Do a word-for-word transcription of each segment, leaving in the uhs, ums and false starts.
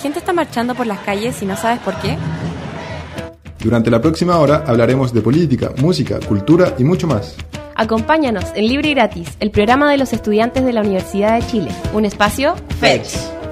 gente está marchando por las calles y no sabes por qué? Durante la próxima hora hablaremos de política, música, cultura y mucho más. Acompáñanos en Libre y Gratis, el programa de los estudiantes de la Universidad de Chile. Un espacio Fetch.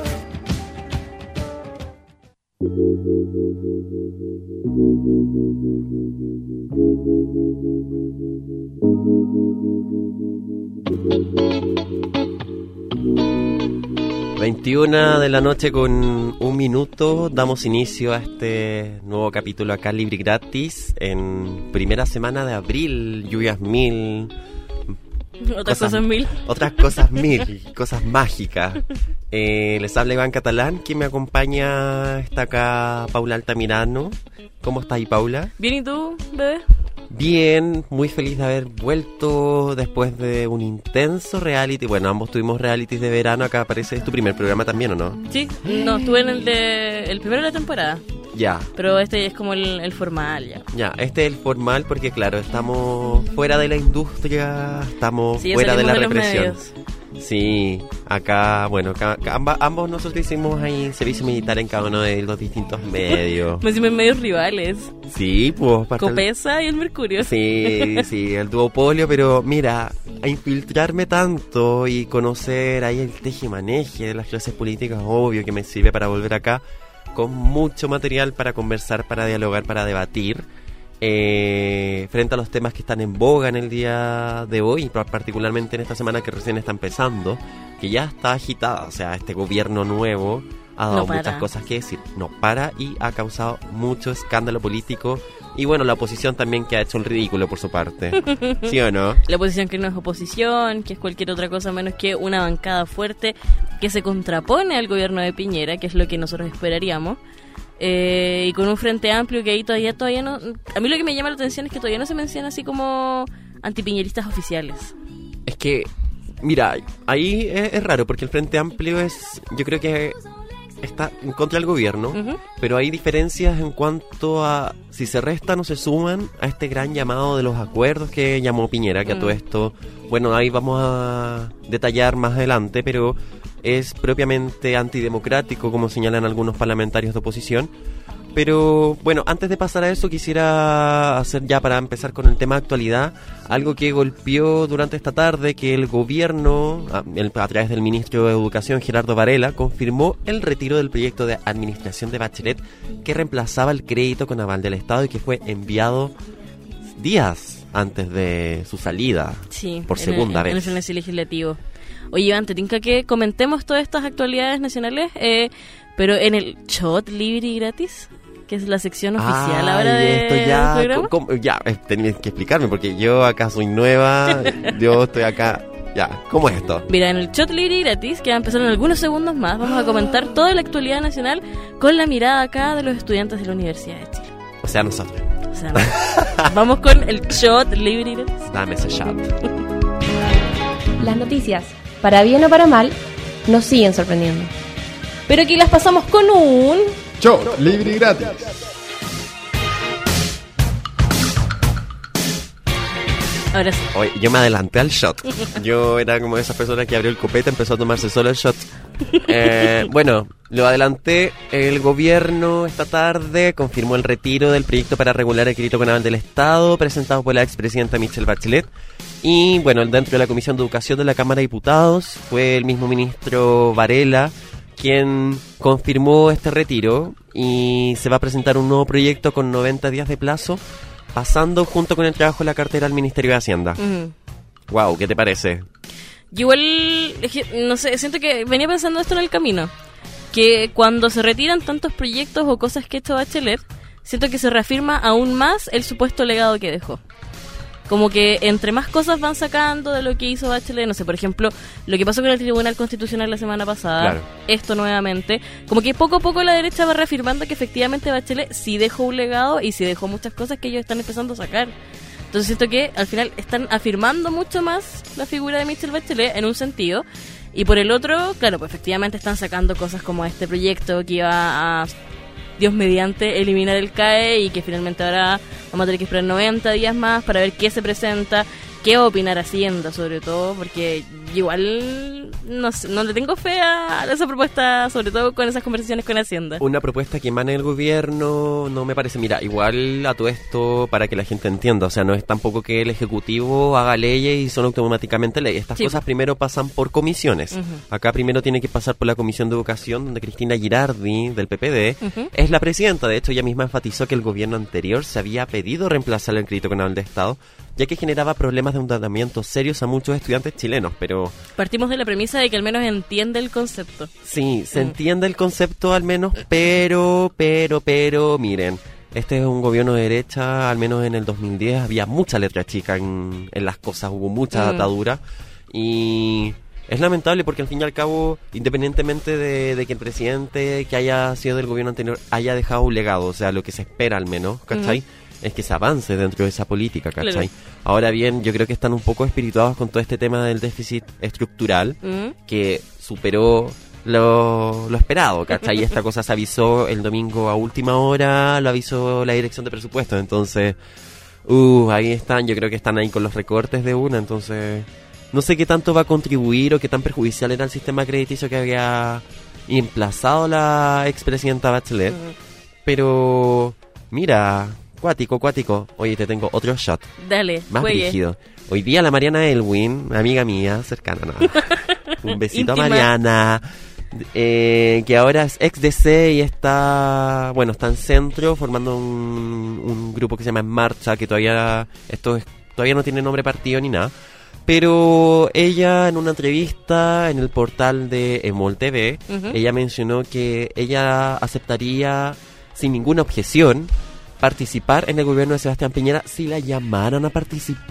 veintiuna de la noche con un minuto, damos inicio a este nuevo capítulo acá Libre y Gratis en primera semana de abril, lluvias mil, otras cosas, cosas mil, otras cosas mil, cosas mágicas. Eh, les habla Iván Catalán, quien me acompaña está acá Paula Altamirano. ¿Cómo estás ahí, Paula? Bien, ¿y tú, bebé? Bien, muy feliz de haber vuelto después de un intenso reality. Bueno, ambos tuvimos realities de verano. Acá aparece, ¿es tu primer programa también o no? Sí, no, estuve en el de el primero de la temporada. Ya. Pero este es como el, el formal, ya. Ya, este es el formal porque, claro, estamos fuera de la industria, estamos sí, fuera de la de represión. Sí, acá, bueno, acá, acá, amba, ambos nosotros hicimos ahí servicio militar en cada uno de los distintos medios. Me hicimos medios rivales. Sí, pues. Copesa el... y el Mercurio. Sí, sí, el duopolio, pero mira, a infiltrarme tanto y conocer ahí el tejimaneje de las clases políticas, obvio que me sirve para volver acá con mucho material para conversar, para dialogar, para debatir. Eh, frente a los temas que están en boga en el día de hoy, particularmente en esta semana que recién está empezando, que ya está agitada, o sea, este gobierno nuevo ha dado no muchas cosas que decir, no para y ha causado mucho escándalo político y bueno, la oposición también que ha hecho el ridículo por su parte, ¿sí o no? La oposición que no es oposición, que es cualquier otra cosa menos que una bancada fuerte que se contrapone al gobierno de Piñera, que es lo que nosotros esperaríamos. Eh, y con un frente amplio que ahí todavía todavía no... A mí lo que me llama la atención es que todavía no se menciona así como antipiñeristas oficiales. Es que, mira, ahí es, es raro porque el frente amplio es... Yo creo que está en contra del gobierno, uh-huh. pero hay diferencias en cuanto a si se restan o se suman a este gran llamado de los acuerdos que llamó Piñera, que uh-huh. a todo esto... Bueno, ahí vamos a detallar más adelante, pero... es propiamente antidemocrático, como señalan algunos parlamentarios de oposición. Pero bueno, antes de pasar a eso quisiera hacer ya para empezar con el tema de actualidad algo que golpeó durante esta tarde, que el gobierno, a, el, a través del ministro de Educación Gerardo Varela, confirmó el retiro del proyecto de administración de Bachelet que reemplazaba el crédito con aval del Estado y que fue enviado días antes de su salida, sí, por segunda en el, vez. En el Senado legislativo. Oye, Iván, te tinca que comentemos todas estas actualidades nacionales, eh, pero en el Shot Libre y Gratis, que es la sección oficial Ay, ahora de, esto ya, del programa. ¿cómo, cómo, ya, tenías que explicarme, porque yo acá soy nueva, yo estoy acá, ya, ¿cómo es esto? Mira, en el Shot Libre y Gratis, que va a empezar en algunos segundos más, vamos a comentar toda la actualidad nacional con la mirada acá de los estudiantes de la Universidad de Chile. O sea, nosotros. O sea, no. Vamos con el Shot Libre y Gratis. Dame ese shot. Las noticias, para bien o para mal, nos siguen sorprendiendo. Pero aquí las pasamos con un... Shot Libre y Gratis. Ahora sí. Oye, yo me adelanté al shot. Yo era como esas personas que abrió el copete y empezó a tomarse solo el shot. Eh, bueno, lo adelanté. El gobierno esta tarde confirmó el retiro del proyecto para regular el crédito con aval del Estado presentado por la expresidenta Michelle Bachelet. Y bueno, dentro de la Comisión de Educación de la Cámara de Diputados fue el mismo ministro Varela quien confirmó este retiro y se va a presentar un nuevo proyecto con noventa días de plazo, pasando junto con el trabajo de la cartera al Ministerio de Hacienda. Uh-huh. Wow, ¿qué te parece? Yo igual, no sé, siento que venía pensando esto en el camino, que cuando se retiran tantos proyectos o cosas que ha hecho Bachelet, siento que se reafirma aún más el supuesto legado que dejó. Como que entre más cosas van sacando de lo que hizo Bachelet, no sé, por ejemplo, lo que pasó con el Tribunal Constitucional la semana pasada, claro. Esto nuevamente, como que poco a poco la derecha va reafirmando que efectivamente Bachelet sí dejó un legado y sí dejó muchas cosas que ellos están empezando a sacar. Entonces siento que al final están afirmando mucho más la figura de Michelle Bachelet en un sentido, y por el otro, claro, pues efectivamente están sacando cosas como este proyecto que iba a... Dios mediante, eliminar el C A E y que finalmente ahora vamos a tener que esperar noventa días más para ver qué se presenta, qué va a opinar Hacienda sobre todo, porque igual no sé, no le tengo fe a esa propuesta, sobre todo con esas conversaciones con Hacienda. Una propuesta que emane del gobierno no me parece, mira, igual a todo esto para que la gente entienda, o sea, no es tampoco que el Ejecutivo haga leyes y son automáticamente leyes, estas sí. cosas primero pasan por comisiones, uh-huh. acá primero tiene que pasar por la Comisión de Educación, donde Cristina Girardi, del P P D, uh-huh. es la presidenta. De hecho, ella misma enfatizó que el gobierno anterior se había pedido reemplazar el crédito con aval de Estado, ya que generaba problemas de endeudamiento serios a muchos estudiantes chilenos, pero... Partimos de la premisa de que al menos entiende el concepto. Sí, se mm. entiende el concepto al menos, pero, pero, pero, miren, este es un gobierno de derecha, al menos en el dos mil diez había mucha letra chica en, en las cosas, hubo mucha mm. atadura, y... Es lamentable porque al fin y al cabo, independientemente de, de que el presidente que haya sido del gobierno anterior haya dejado un legado, o sea, lo que se espera al menos, ¿cachai? Mm. Es que se avance dentro de esa política, ¿cachai? Claro. Ahora bien, yo creo que están un poco espirituados con todo este tema del déficit estructural, mm. que superó lo, lo esperado, ¿cachai? Y esta cosa se avisó el domingo a última hora, lo avisó la dirección de presupuestos, entonces, uh, ahí están, yo creo que están ahí con los recortes de una, entonces... No sé qué tanto va a contribuir o qué tan perjudicial era el sistema crediticio que había emplazado la expresidenta Bachelet. Uh-huh. Pero, mira, cuático, cuático. Oye, te tengo otro shot. Dale, más juegue. rígido. Hoy día la Mariana Elwin, amiga mía, cercana, no. Un besito a Mariana. Eh, que ahora es ex D C y está, bueno, está en Centro formando un, un grupo que se llama En Marcha, que todavía, esto es, todavía no tiene nombre partido ni nada. Pero ella en una entrevista en el portal de Emol T V, uh-huh. ella mencionó que ella aceptaría sin ninguna objeción participar en el gobierno de Sebastián Piñera si la llamaran a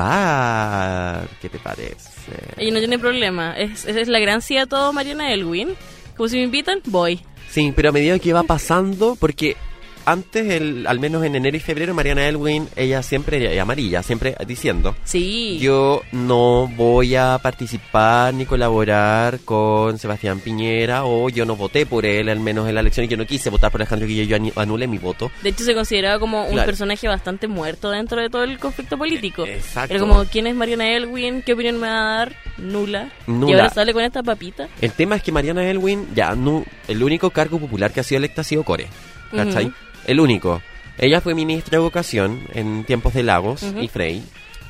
participar. ¿Qué te parece? Ella no tiene problema. Es, es la gracia de todo Mariana Elwin. Como si me invitan, voy. Sí, pero a medida que va pasando, porque... Antes, el, al menos en enero y febrero, Mariana Elwin, ella siempre, y amarilla, siempre diciendo, sí, yo no voy a participar ni colaborar con Sebastián Piñera, o yo no voté por él, al menos en la elección, y yo no quise votar por Alejandro Guillo, yo anulé mi voto. De hecho, se consideraba como un claro. personaje bastante muerto dentro de todo el conflicto político. Exacto. Era como, ¿quién es Mariana Elwin? ¿Qué opinión me va a dar? Nula. Nula. Y ahora sale con esta papita. El tema es que Mariana Elwin, ya, no, el único cargo popular que ha sido electa ha sido Core, ¿cachai? Uh-huh. El único. Ella fue ministra de Educación en tiempos de Lagos uh-huh. y Frey,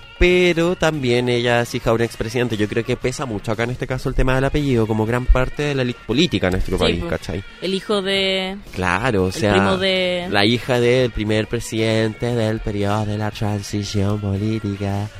pero también ella es hija de un expresidente. Yo creo que pesa mucho acá en este caso el tema del apellido, como gran parte de la elite política en nuestro sí, país, pues, ¿cachai? El hijo de... Claro, o sea, el primo de... la hija del primer presidente del periodo de la transición política.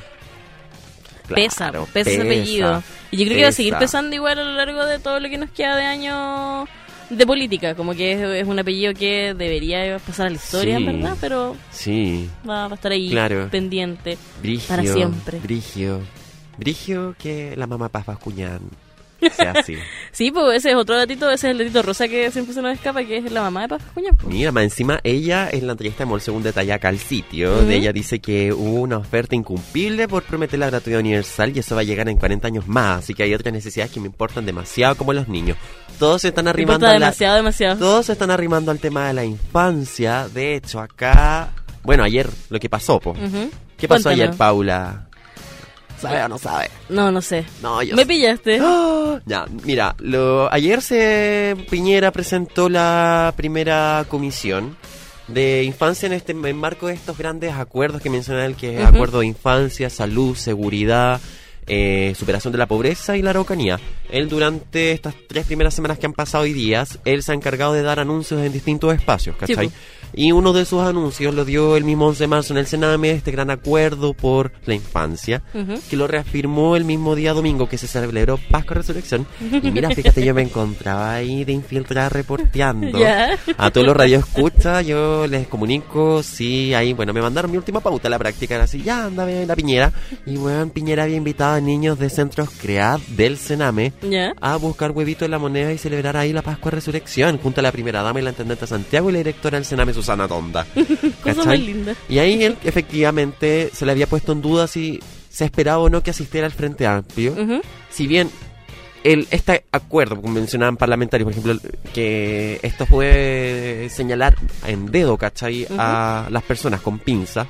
Claro, pesa, pesa, pesa ese apellido. Y yo creo pesa. que va a seguir pesando igual a lo largo de todo lo que nos queda de año... de política, como que es, es un apellido que debería pasar a la historia, sí, ¿verdad? Pero sí, va, va a estar ahí, claro, pendiente, Brigio, para siempre. Brigio, Brigio que la mamá Paz Bascuñán sea así. Sí, pues ese es otro datito, ese es el datito rosa que siempre se nos escapa, que es la mamá de Paz Bascuñán. Pues. Mira, más encima, ella en la entrevista de Molse un detalle acá al sitio, uh-huh. de ella dice que hubo una oferta incumplible por prometer la gratuidad universal y eso va a llegar en cuarenta años más, así que hay otras necesidades que me importan demasiado, como los niños. Todos se están arrimando a la, demasiado, demasiado. Todos se están arrimando al tema de la infancia. De hecho, acá, bueno, ayer lo que pasó, po. Uh-huh. ¿Qué pasó Cuéntanos. ayer, Paula? ¿Sabe o no sabe? No, no sé. No, yo ¿Me sé. pillaste? ¡Oh! Ya, mira, lo, ayer se Piñera presentó la primera comisión de infancia en este en marco de estos grandes acuerdos que menciona él, que es uh-huh. acuerdo de infancia, salud, seguridad, eh, superación de la pobreza y la araucanía. Él durante estas tres primeras semanas que han pasado y días, él se ha encargado de dar anuncios en distintos espacios, ¿cachai? Sí, y uno de sus anuncios lo dio el mismo once de marzo en el Sename, este gran acuerdo por la infancia, uh-huh. que lo reafirmó el mismo día domingo que se celebró Pascua Resurrección. Y mira, fíjate, yo me encontraba ahí de infiltrada reporteando. Yeah. A todos los radioescuchas, yo les comunico, sí, ahí, bueno, me mandaron mi última pauta a la práctica, era así, ya, anda, la Piñera. Y bueno, Piñera había invitado a niños de centros CREAD del Sename yeah. a buscar huevitos en la moneda y celebrar ahí la Pascua Resurrección, junto a la primera dama y la intendente Santiago y la directora del Sename, Susana Tonda. Cosa más linda. Y ahí él efectivamente se le había puesto en duda si se esperaba o no que asistiera al Frente Amplio. Uh-huh. Si bien el este acuerdo, como mencionaban parlamentarios, por ejemplo, que esto puede señalar en dedo, ¿cachai? Uh-huh. A las personas con pinza,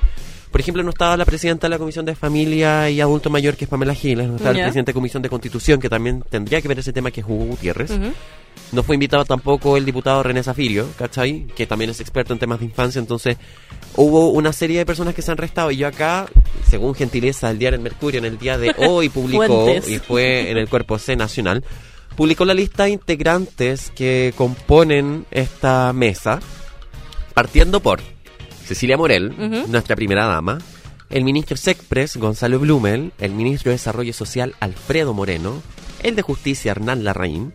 Por ejemplo, no estaba la presidenta de la Comisión de Familia y Adulto Mayor, que es Pamela Giles, no estaba Ya. el presidente de Comisión de Constitución, que también tendría que ver ese tema, que es Hugo Gutiérrez. Ujú. No fue invitado tampoco el diputado René Zafirio, ¿cachai? Que también es experto en temas de infancia. Entonces, hubo una serie de personas que se han restado. Y yo acá, según gentileza del diario El Mercurio, en el día de hoy publicó, Fuentes. y fue en el Cuerpo C Nacional, publicó la lista de integrantes que componen esta mesa, partiendo por Cecilia Morel, Ujú. nuestra primera dama, el ministro Sexpress, Gonzalo Blumel, el ministro de Desarrollo Social, Alfredo Moreno, el de Justicia, Hernán Larraín,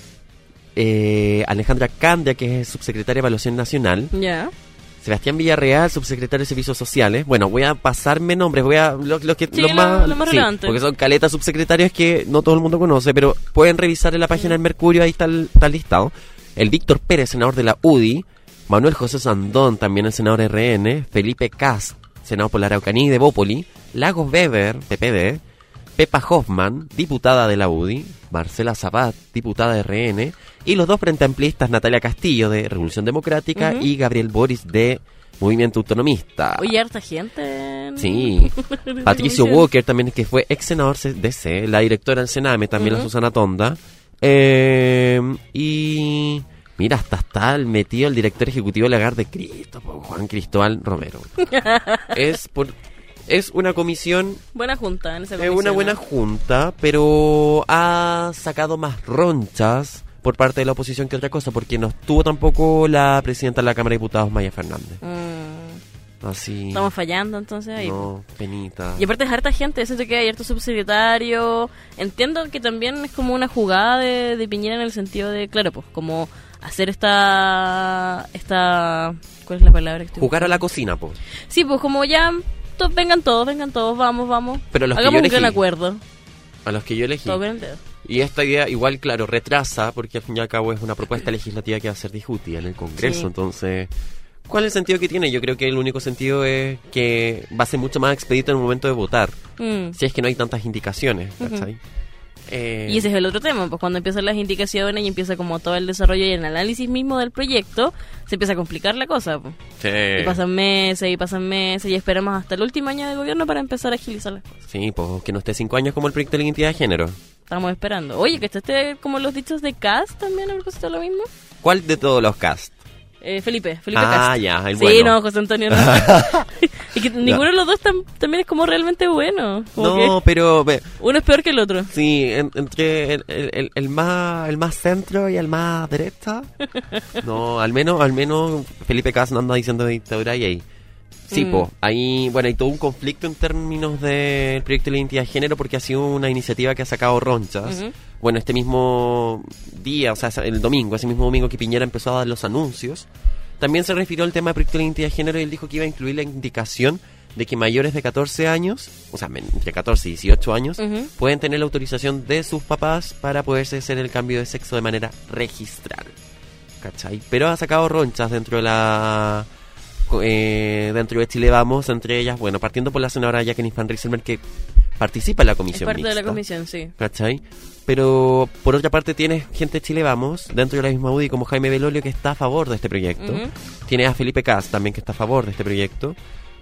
eh, Alejandra Candia, que es subsecretaria de Evaluación Nacional, Ya. Sebastián Villarreal, subsecretario de Servicios Sociales. Bueno, voy a pasarme nombres, voy a lo, lo que Sí, lo lo- más, lo más sí, relevante. porque son caletas subsecretarios que no todo el mundo conoce, pero pueden revisar en la página del Mercurio, ahí está el, está el listado. El Víctor Pérez, senador de la U D I, Manuel José Sandón, también el senador R N, Felipe Cast, senador por la Araucanía y de Bópoli, Lagos Weber, P P D, Pepa Hoffman, diputada de la U D I, Marcela Zabat, diputada de R N, y los dos frente amplistas, Natalia Castillo, de Revolución Democrática, Ujú. y Gabriel Boris, de Movimiento Autonomista. Oye, harta gente. en- Sí. en esa Patricio comisión. Walker también, que fue ex senador D C, la directora del Sename, también Ujú. la Susana Tonda. Eh, y mira, hasta está el metido el director ejecutivo del Hogar de Cristo, po, Juan Cristóbal Romero. es por es una comisión, Buena junta en esa es comisión. una buena ¿no? junta, pero ha sacado más ronchas por parte de la oposición que otra cosa, porque no estuvo tampoco la presidenta de la Cámara de Diputados, Maya Fernández. Mm, Así. estamos fallando entonces ahí. No, penita. Y aparte es harta gente, siento que hay harto subsecretario. Entiendo que también es como una jugada de, de Piñera en el sentido de, claro, pues como hacer esta... esta ¿cuál es la palabra que estoy Jugar a la buscando? cocina, po. Sí, pues como ya, to- vengan todos, vengan todos, vamos, vamos. Pero los que Hagamos yo un gran elegí. acuerdo. A los que yo elegí. Todo con el dedo. Y esta idea, igual, claro, retrasa, porque al fin y al cabo es una propuesta legislativa que va a ser discutida en el Congreso. Sí. Entonces, ¿cuál es el sentido que tiene? Yo creo que el único sentido es que va a ser mucho más expedito en el momento de votar, Mm. si es que no hay tantas indicaciones, ¿cachai? Eh, Y ese es el otro tema, pues cuando empiezan las indicaciones y empieza como todo el desarrollo y el análisis mismo del proyecto, se empieza a complicar la cosa, pues. sí, Y pasan meses y pasan meses y esperamos hasta el último año de gobierno para empezar a agilizar las cosas. sí, pues que no esté cinco años como el proyecto de la identidad de género. Estamos esperando. Oye, que esté como los dichos de Cast también a propósito de lo mismo. ¿Cuál de todos los cast? Eh, Felipe, Felipe Ah, Cast. ya, el Sí, bueno. no, José Antonio no. Y que ninguno de los dos tam- también es como realmente bueno. Como No, que pero ve, uno es peor que el otro. sí, en- entre el, el- el- el más el más centro y el más derecha. No, al menos al menos Felipe Cas no anda diciendo dictadura y ahí. Sí, Mm. po, ahí, bueno, hay todo un conflicto en términos del proyecto de la identidad de género porque ha sido una iniciativa que ha sacado ronchas. Ujú. Bueno, este mismo día, o sea, el domingo, ese mismo domingo que Piñera empezó a dar los anuncios, también se refirió al tema del proyecto de la identidad de género y él dijo que iba a incluir la indicación de que mayores de catorce años, o sea, men- entre catorce y dieciocho años, Ujú. pueden tener la autorización de sus papás para poderse hacer el cambio de sexo de manera registral. ¿Cachai? Pero ha sacado ronchas dentro de la... Eh, dentro de Chile Vamos, entre ellas, bueno, partiendo por la senadora Jacqueline Van Rieselberg, que participa en la Es comisión parte de la mixta. comisión, sí. ¿Cachai? Pero por otra parte tienes gente de Chile Vamos, dentro de la misma U D I, como Jaime Belolio, que está a favor de este proyecto. Ujú. Tienes a Felipe Cas también, que está a favor de este proyecto.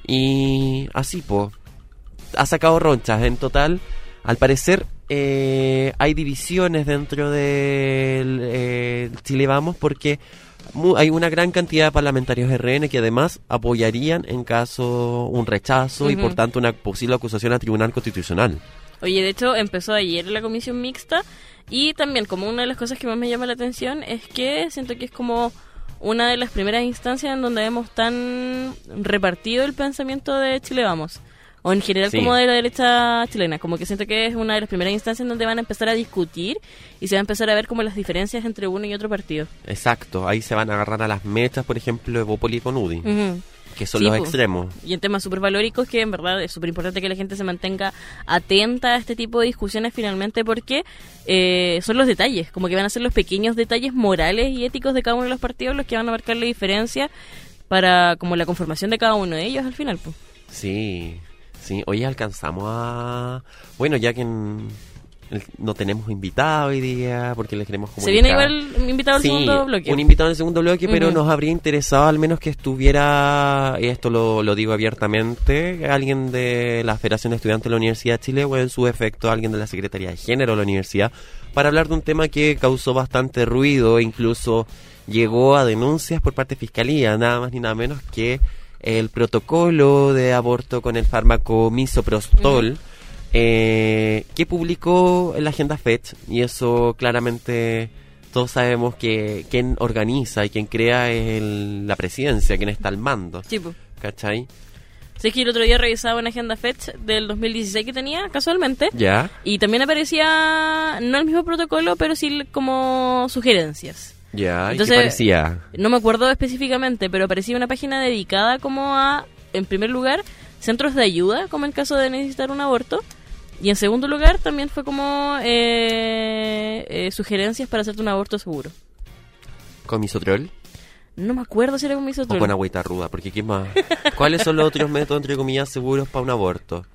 Y así, po, ha sacado ronchas. En total, al parecer, eh, hay divisiones dentro del eh, Chile Vamos, porque mu- hay una gran cantidad de parlamentarios R N que además apoyarían en caso un rechazo y Ujú. por tanto una posible acusación al Tribunal Constitucional. Oye, de hecho, empezó ayer la comisión mixta y también como una de las cosas que más me llama la atención es que siento que es como una de las primeras instancias en donde vemos tan repartido el pensamiento de Chile Vamos. O en general Sí. como de la derecha chilena. Como que siento que es una de las primeras instancias en donde van a empezar a discutir y se va a empezar a ver como las diferencias entre uno y otro partido. Exacto, ahí se van a agarrar a las mechas, por ejemplo, de Bópoli con U D I, Ujú. que son Sí, los po. extremos. Y en temas súper valóricos que en verdad es súper importante que la gente se mantenga atenta a este tipo de discusiones finalmente porque eh, son los detalles, como que van a ser los pequeños detalles morales y éticos de cada uno de los partidos los que van a marcar la diferencia para como la conformación de cada uno de ellos al final. Pues. Sí, sí, hoy alcanzamos a... Bueno, ya que en, el- no tenemos invitado hoy día porque les queremos comunicar. Se viene igual invitado al Sí, segundo bloque. un invitado en el segundo bloque, pero Ujú. nos habría interesado al menos que estuviera, y esto lo, lo digo abiertamente, alguien de la Federación de Estudiantes de la Universidad de Chile o en su efecto alguien de la Secretaría de Género de la Universidad, para hablar de un tema que causó bastante ruido, incluso llegó a denuncias por parte de Fiscalía, nada más ni nada menos que el protocolo de aborto con el fármaco misoprostol, eh, que publicó en la Agenda Fetch, y eso claramente todos sabemos que quien organiza y quien crea es el- la presidencia, quien está al mando, Sí, po. ¿cachai? Sé que el otro día revisaba una agenda Fetch del dos mil dieciséis que tenía, casualmente, ¿Ya? y también aparecía, no el mismo protocolo, pero sí como sugerencias. ¿Ya? ¿Y Entonces- qué parecía? No me acuerdo específicamente, pero aparecía una página dedicada como a, en primer lugar, centros de ayuda, como en caso de necesitar un aborto. Y en segundo lugar, también fue como eh, eh, sugerencias para hacerte un aborto seguro. ¿Con misotrol? No me acuerdo si era con ¿O misotrol. con agüita ruda? Porque ¿qué más? ¿Cuáles son los otros métodos, entre comillas, seguros para un aborto?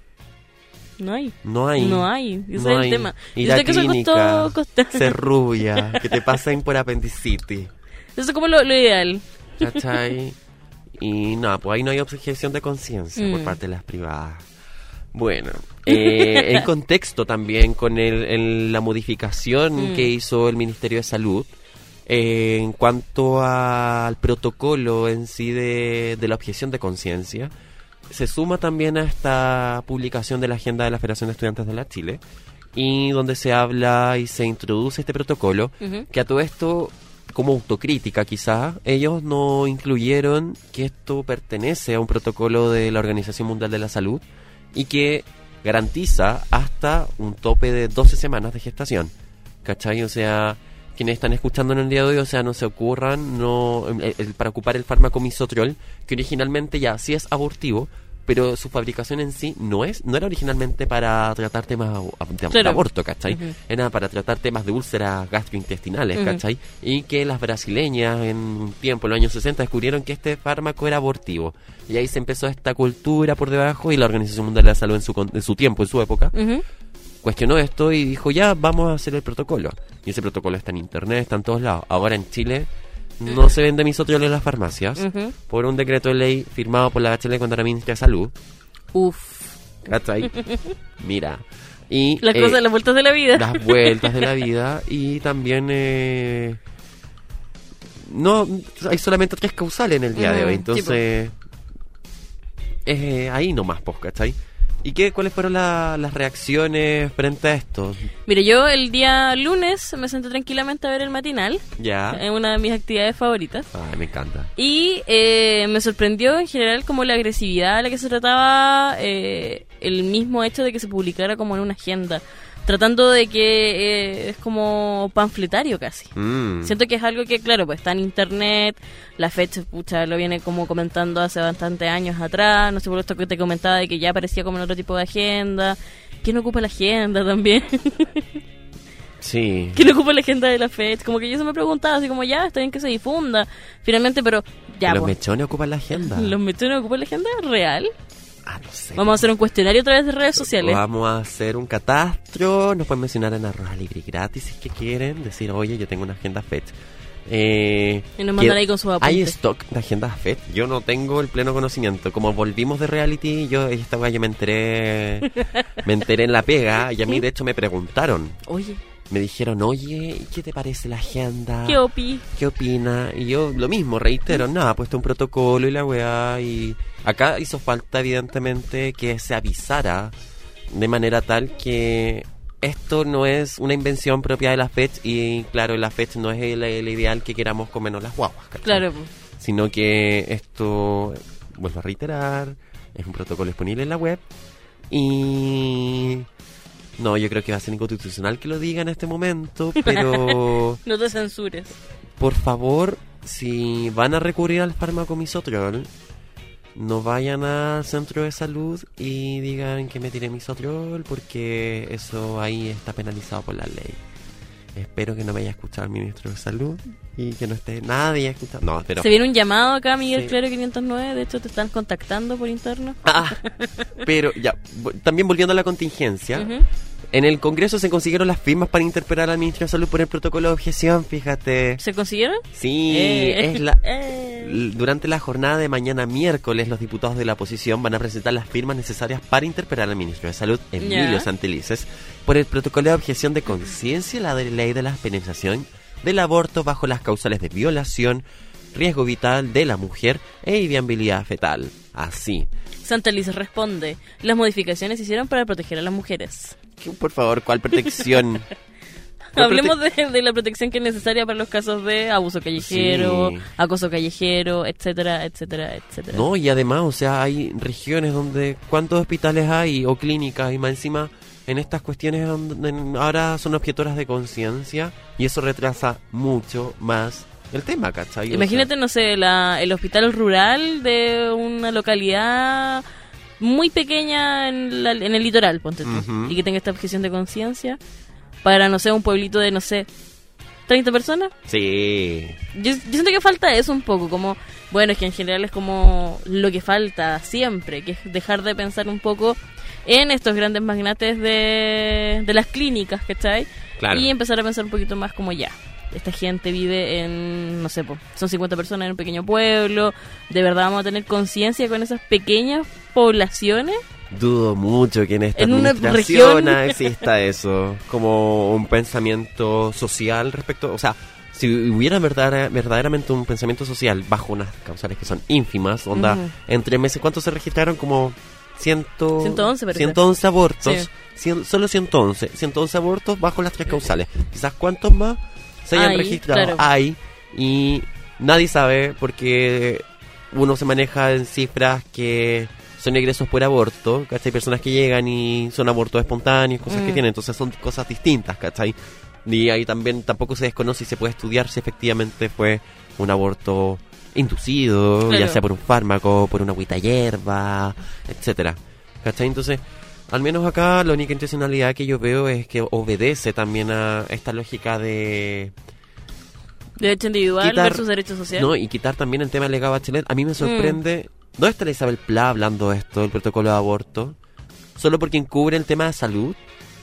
No hay. No hay. No hay. Ese No es el hay. tema. Ir Yo a sé que eso clínica, costó- costó- ser rubia, que te pasen por apendicitis, Eso es como lo, lo ideal. ¿cachai? Y no, pues ahí no hay objeción de conciencia por Mm. parte de las privadas. Bueno, eh, en contexto también con el, el- la modificación Mm. que hizo el Ministerio de Salud eh, en cuanto al protocolo en sí de, de la objeción de conciencia, se suma también a esta publicación de la agenda de la Federación de Estudiantes de la Chile, y donde se habla y se introduce este protocolo, Ujú. que a todo esto, como autocrítica quizás, ellos no incluyeron que esto pertenece a un protocolo de la Organización Mundial de la Salud y que garantiza hasta un tope de doce semanas de gestación, ¿cachai? O sea, quienes están escuchando en el día de hoy, o sea, no se ocurran no el- el- para ocupar el fármaco misotrol, que originalmente ya sí es abortivo, pero su fabricación en sí no es no era originalmente para tratar temas de, de Claro. aborto, ¿cachai? Ujú. Era para tratar temas de úlceras gastrointestinales, Ujú. ¿cachai? Y que las brasileñas en un tiempo, en los años sesenta, descubrieron que este fármaco era abortivo. Y ahí se empezó esta cultura por debajo, y la Organización Mundial de la Salud en su, con- en su tiempo, en su época, Ujú. cuestionó esto y dijo, ya, vamos a hacer el protocolo. Y ese protocolo está en internet, está en todos lados. Ahora en Chile no se vende misotrol en las farmacias, Ujú. por un decreto de ley firmado por la Bachelet cuando era ministra de Salud. Uf. ¿Cachai? Mira. Y, Las eh, cosas, las vueltas de la vida. las vueltas de la vida. Y también eh, no hay solamente tres causales en el día de Mm, hoy, sí, entonces eh, ahí nomás, pues, ¿cachai? ¿Y qué, cuáles fueron la- las reacciones frente a esto? Mire, yo el día lunes me senté tranquilamente a ver el matinal, Ya. es una de mis actividades favoritas. Ay, me encanta. Y eh, me sorprendió en general como la agresividad a la que se trataba eh, el mismo hecho de que se publicara como en una agenda, tratando de que eh, es como panfletario casi. Mm. Siento que es algo que, claro, pues está en internet, la fecha, pucha, lo viene como comentando hace bastantes años atrás, no sé por esto que te comentaba de que ya aparecía como en otro tipo de agenda. ¿Quién ocupa la agenda también? Sí. ¿Quién ocupa la agenda de la fecha? Como que yo se me preguntaba, así como ya, está bien que se difunda, finalmente, pero ya, Los pues, mechones ocupan la agenda. ¿los mechones ocupan la agenda real? Ah, no sé. Vamos a hacer un cuestionario a través de redes sociales. Vamos a hacer un catastro. Nos pueden mencionar en Arroz Alegre gratis si es que quieren. Decir, oye, yo tengo una agenda Fetch. Eh, Y nos mandan que ahí con sus ¿Hay apuntes. stock de agendas Fetch? Yo no tengo el pleno conocimiento. Como volvimos de reality, yo esta weá yo me enteré. Me enteré en la pega. Y a mí, de hecho, me preguntaron. Oye, Me dijeron, oye, ¿y ¿qué te parece la agenda? ¿qué opi? ¿Qué opina? Y yo lo mismo, reitero, nada, ha puesto un protocolo y la weá. Y acá hizo falta, evidentemente, que se avisara de manera tal que esto no es una invención propia de la Fetch. Y claro, la Fetch no es el, el ideal que queramos comernos las guaguas, ¿cachai? Claro, pues. Sino que esto, vuelvo a reiterar, es un protocolo disponible en la web. Y no, yo creo que va a ser inconstitucional que lo diga en este momento, pero No te censures. por favor, si van a recurrir al fármaco misotrol, no vayan al centro de salud y digan que me tiré misotrol, porque eso ahí está penalizado por la ley. Espero que no me haya escuchado el ministro de Salud y que no esté nadie escuchando. No, pero... Se viene un llamado acá, Miguel Sí. Claro quinientos nueve. De hecho, te están contactando por interno. Ah, pero ya, vo- también volviendo a la contingencia, Ujú. En el Congreso se consiguieron las firmas para interpelar al ministro de Salud por el protocolo de objeción, fíjate. ¿Se consiguieron? Sí, Eh, es la... eh. l- durante la jornada de mañana miércoles, los diputados de la oposición van a presentar las firmas necesarias para interpelar al ministro de Salud, Emilio Ya. Santelices, por el protocolo de objeción de conciencia, la de ley de la penalización del aborto bajo las causales de violación, riesgo vital de la mujer e inviabilidad fetal. Así. Santelices responde, las modificaciones se hicieron para proteger a las mujeres. ¿Qué, por favor, ¿cuál protección? ¿Cuál Hablemos prote- de, de la protección que es necesaria para los casos de abuso callejero, Sí. acoso callejero, etcétera, etcétera, etcétera. No, y además, o sea, hay regiones donde cuántos hospitales hay o clínicas y más encima en estas cuestiones donde en- ahora son objetoras de conciencia y eso retrasa mucho más el tema, ¿cachai? O sea, Imagínate, no sé, la, el hospital rural de una localidad muy pequeña en, la- en el litoral, ponte tú, Ujú. y que tenga esta objeción de conciencia para, no sé, un pueblito de, no sé, treinta personas. sí, Yo, yo siento que falta eso un poco, como, bueno, es que en general es como lo que falta siempre, que es dejar de pensar un poco en estos grandes magnates de, de las clínicas, ¿cachai? claro. Y empezar a pensar un poquito más como ya. Esta gente vive en, no sé, po, son cincuenta personas en un pequeño pueblo. ¿De verdad vamos a tener conciencia con esas pequeñas poblaciones? Dudo mucho que en esta En una administración región. exista eso, como un pensamiento social respecto, o sea, si hubiera verdadera- verdaderamente un pensamiento social bajo unas causales que son ínfimas, onda, Ujú. entre meses, ¿cuántos se registraron? Como ciento, ciento once, parece. ciento once abortos, Sí. cien- solo ciento once, ciento once abortos bajo las tres causales. Quizás cuántos más se hayan Hay, registrado claro. hay y nadie sabe porque uno se maneja en cifras que son egresos por aborto, ¿cachai? Personas que llegan y son abortos espontáneos, cosas que Mm. tienen, entonces son cosas distintas, ¿cachai? Y ahí también tampoco se desconoce y se puede estudiar si efectivamente fue un aborto inducido, Claro. ya sea por un fármaco, por una agüita hierba, etcétera, ¿cachai? Entonces, al menos acá la única intencionalidad que yo veo es que obedece también a esta lógica de... Derecho individual Quitar- versus derecho social. No, y quitar también el tema del legado Bachelet. A mí me sorprende... ¿Dónde está la Isabel Pla hablando de esto, del protocolo de aborto? ¿Solo porque encubre el tema de salud?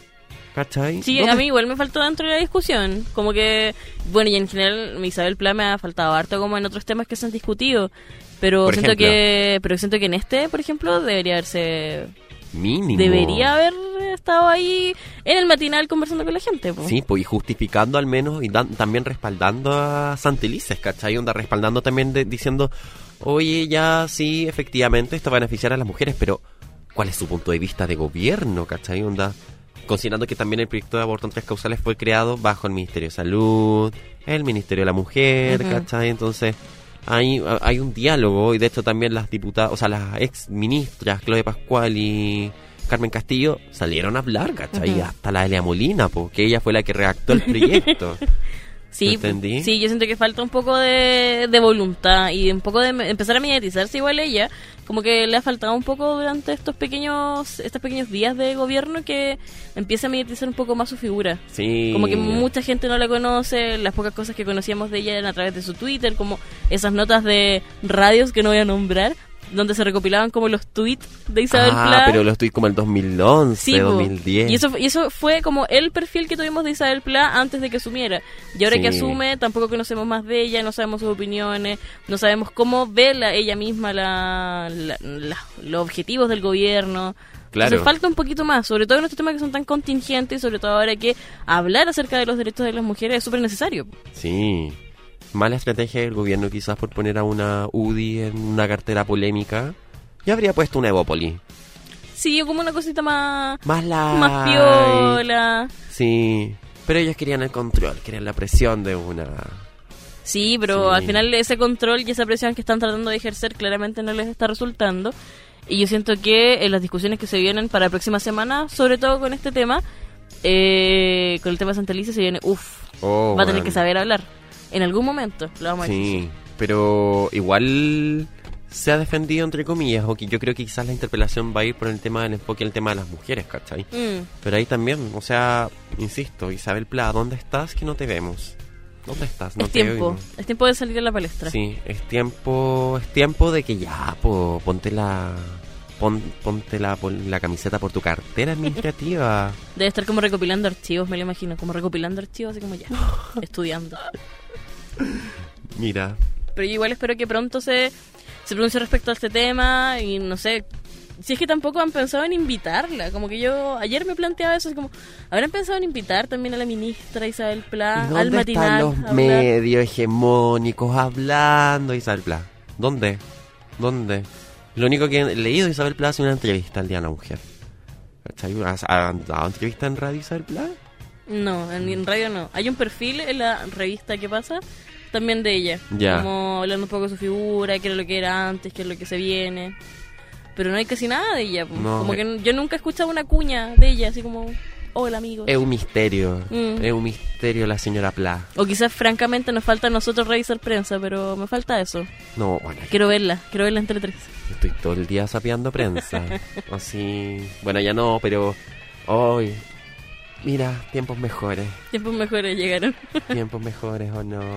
¿Cachai? Sí, ¿Dónde a mí igual me faltó dentro de la discusión. Como que, bueno, y en general Isabel Pla me ha faltado harto como en otros temas que se han discutido. Pero Por siento ejemplo. que pero siento que en este, por ejemplo, debería haberse... Mínimo. Debería haber estado ahí en el matinal conversando con la gente. Po. Sí, pues y justificando al menos y dan- también respaldando a Santelices, ¿cachai? Onda respaldando también de- diciendo, oye, ya sí, efectivamente esto va a beneficiar a las mujeres, pero ¿cuál es su punto de vista de gobierno, ¿cachai? Onda, considerando que también el proyecto de aborto en tres causales fue creado bajo el Ministerio de Salud, el Ministerio de la Mujer, Ujú. ¿cachai? Entonces hay, hay un diálogo y de hecho también las diputadas, o sea, las ex ministras, Claudia Pascual y Carmen Castillo, salieron a hablar, ¿cachai? Ujú. Hasta la Elia Molina, porque ella fue la que redactó el proyecto. Sí, ¿Entendí? sí, yo siento que falta un poco de, de voluntad y un poco de me- empezar a mediatizarse igual ella, como que le ha faltado un poco durante estos pequeños estos pequeños días de gobierno que empiece a mediatizar un poco más su figura. Sí. Como que mucha gente no la conoce, las pocas cosas que conocíamos de ella eran a través de su Twitter, como esas notas de radios que no voy a nombrar, donde se recopilaban como los tweets de Isabel ah, Pla. pero lo estoy como el dos mil once, Sí, po. dos mil diez. Y eso, y eso fue como el perfil que tuvimos de Isabel Pla antes de que asumiera. Y ahora Sí. que asume, tampoco conocemos más de ella, no sabemos sus opiniones, no sabemos cómo ve la, ella misma la, la- la- los objetivos del gobierno. Claro. Entonces falta un poquito más, sobre todo en estos temas que son tan contingentes y sobre todo ahora que hablar acerca de los derechos de las mujeres es súper necesario. Sí. Mala estrategia del gobierno quizás por poner a una U D I en una cartera polémica. Yo habría puesto una Evópoli. Sí, como una cosita más, Más la... más piola. Sí. Pero ellos querían el control, querían la presión de una... Sí, pero Sí. al final ese control y esa presión que están tratando de ejercer claramente no les está resultando. Y yo siento que en las discusiones que se vienen para la próxima semana, sobre todo con este tema, eh, con el tema de Santelices, se viene, uff, Oh, va a tener man. que saber hablar. En algún momento lo vamos a decir. Sí, pero igual se ha defendido entre comillas, o que yo creo que quizás la interpelación va a ir por el tema del enfoque el tema de las mujeres, ¿cachai? Mm. Pero ahí también, o sea, insisto, Isabel Pla, ¿dónde estás que no te vemos? ¿Dónde estás? No es te tiempo, oímos. es tiempo de salir a la palestra. Sí, es tiempo, es tiempo de que ya, po, ponte la pon, ponte la, la camiseta por tu cartera administrativa. Debe estar como recopilando archivos, me lo imagino. Como recopilando archivos, así como ya, estudiando. Mira. Pero yo igual espero que pronto se, se pronuncie respecto a este tema y no sé... Si es que tampoco han pensado en invitarla. Como que yo ayer me planteaba eso, así como, ¿habrán pensado en invitar también a la ministra Isabel Pla al matinal? ¿Dónde están los medios hegemónicos hablando Isabel Pla? ¿Dónde? ¿Dónde? Lo único que he leído de Isabel Pla es una entrevista al día de la mujer. ¿Han dado entrevista en radio Isabel Pla? No, en, en radio no. Hay un perfil en la revista ¿Qué pasa? También de ella. Ya. Como hablando un poco de su figura, qué era lo que era antes, qué es lo que se viene... Pero no hay casi nada de ella. No, como que yo nunca he escuchado una cuña de ella, así como, hola amigos. Es un misterio, mm. es un misterio la señora Pla. O quizás francamente nos falta a nosotros revisar prensa, pero me falta eso. No, bueno. Quiero verla, quiero verla en Tele tres. Estoy todo el día sapeando prensa. Así, bueno, ya no, pero hoy, mira, tiempos mejores. Tiempos mejores llegaron. Tiempos mejores o no.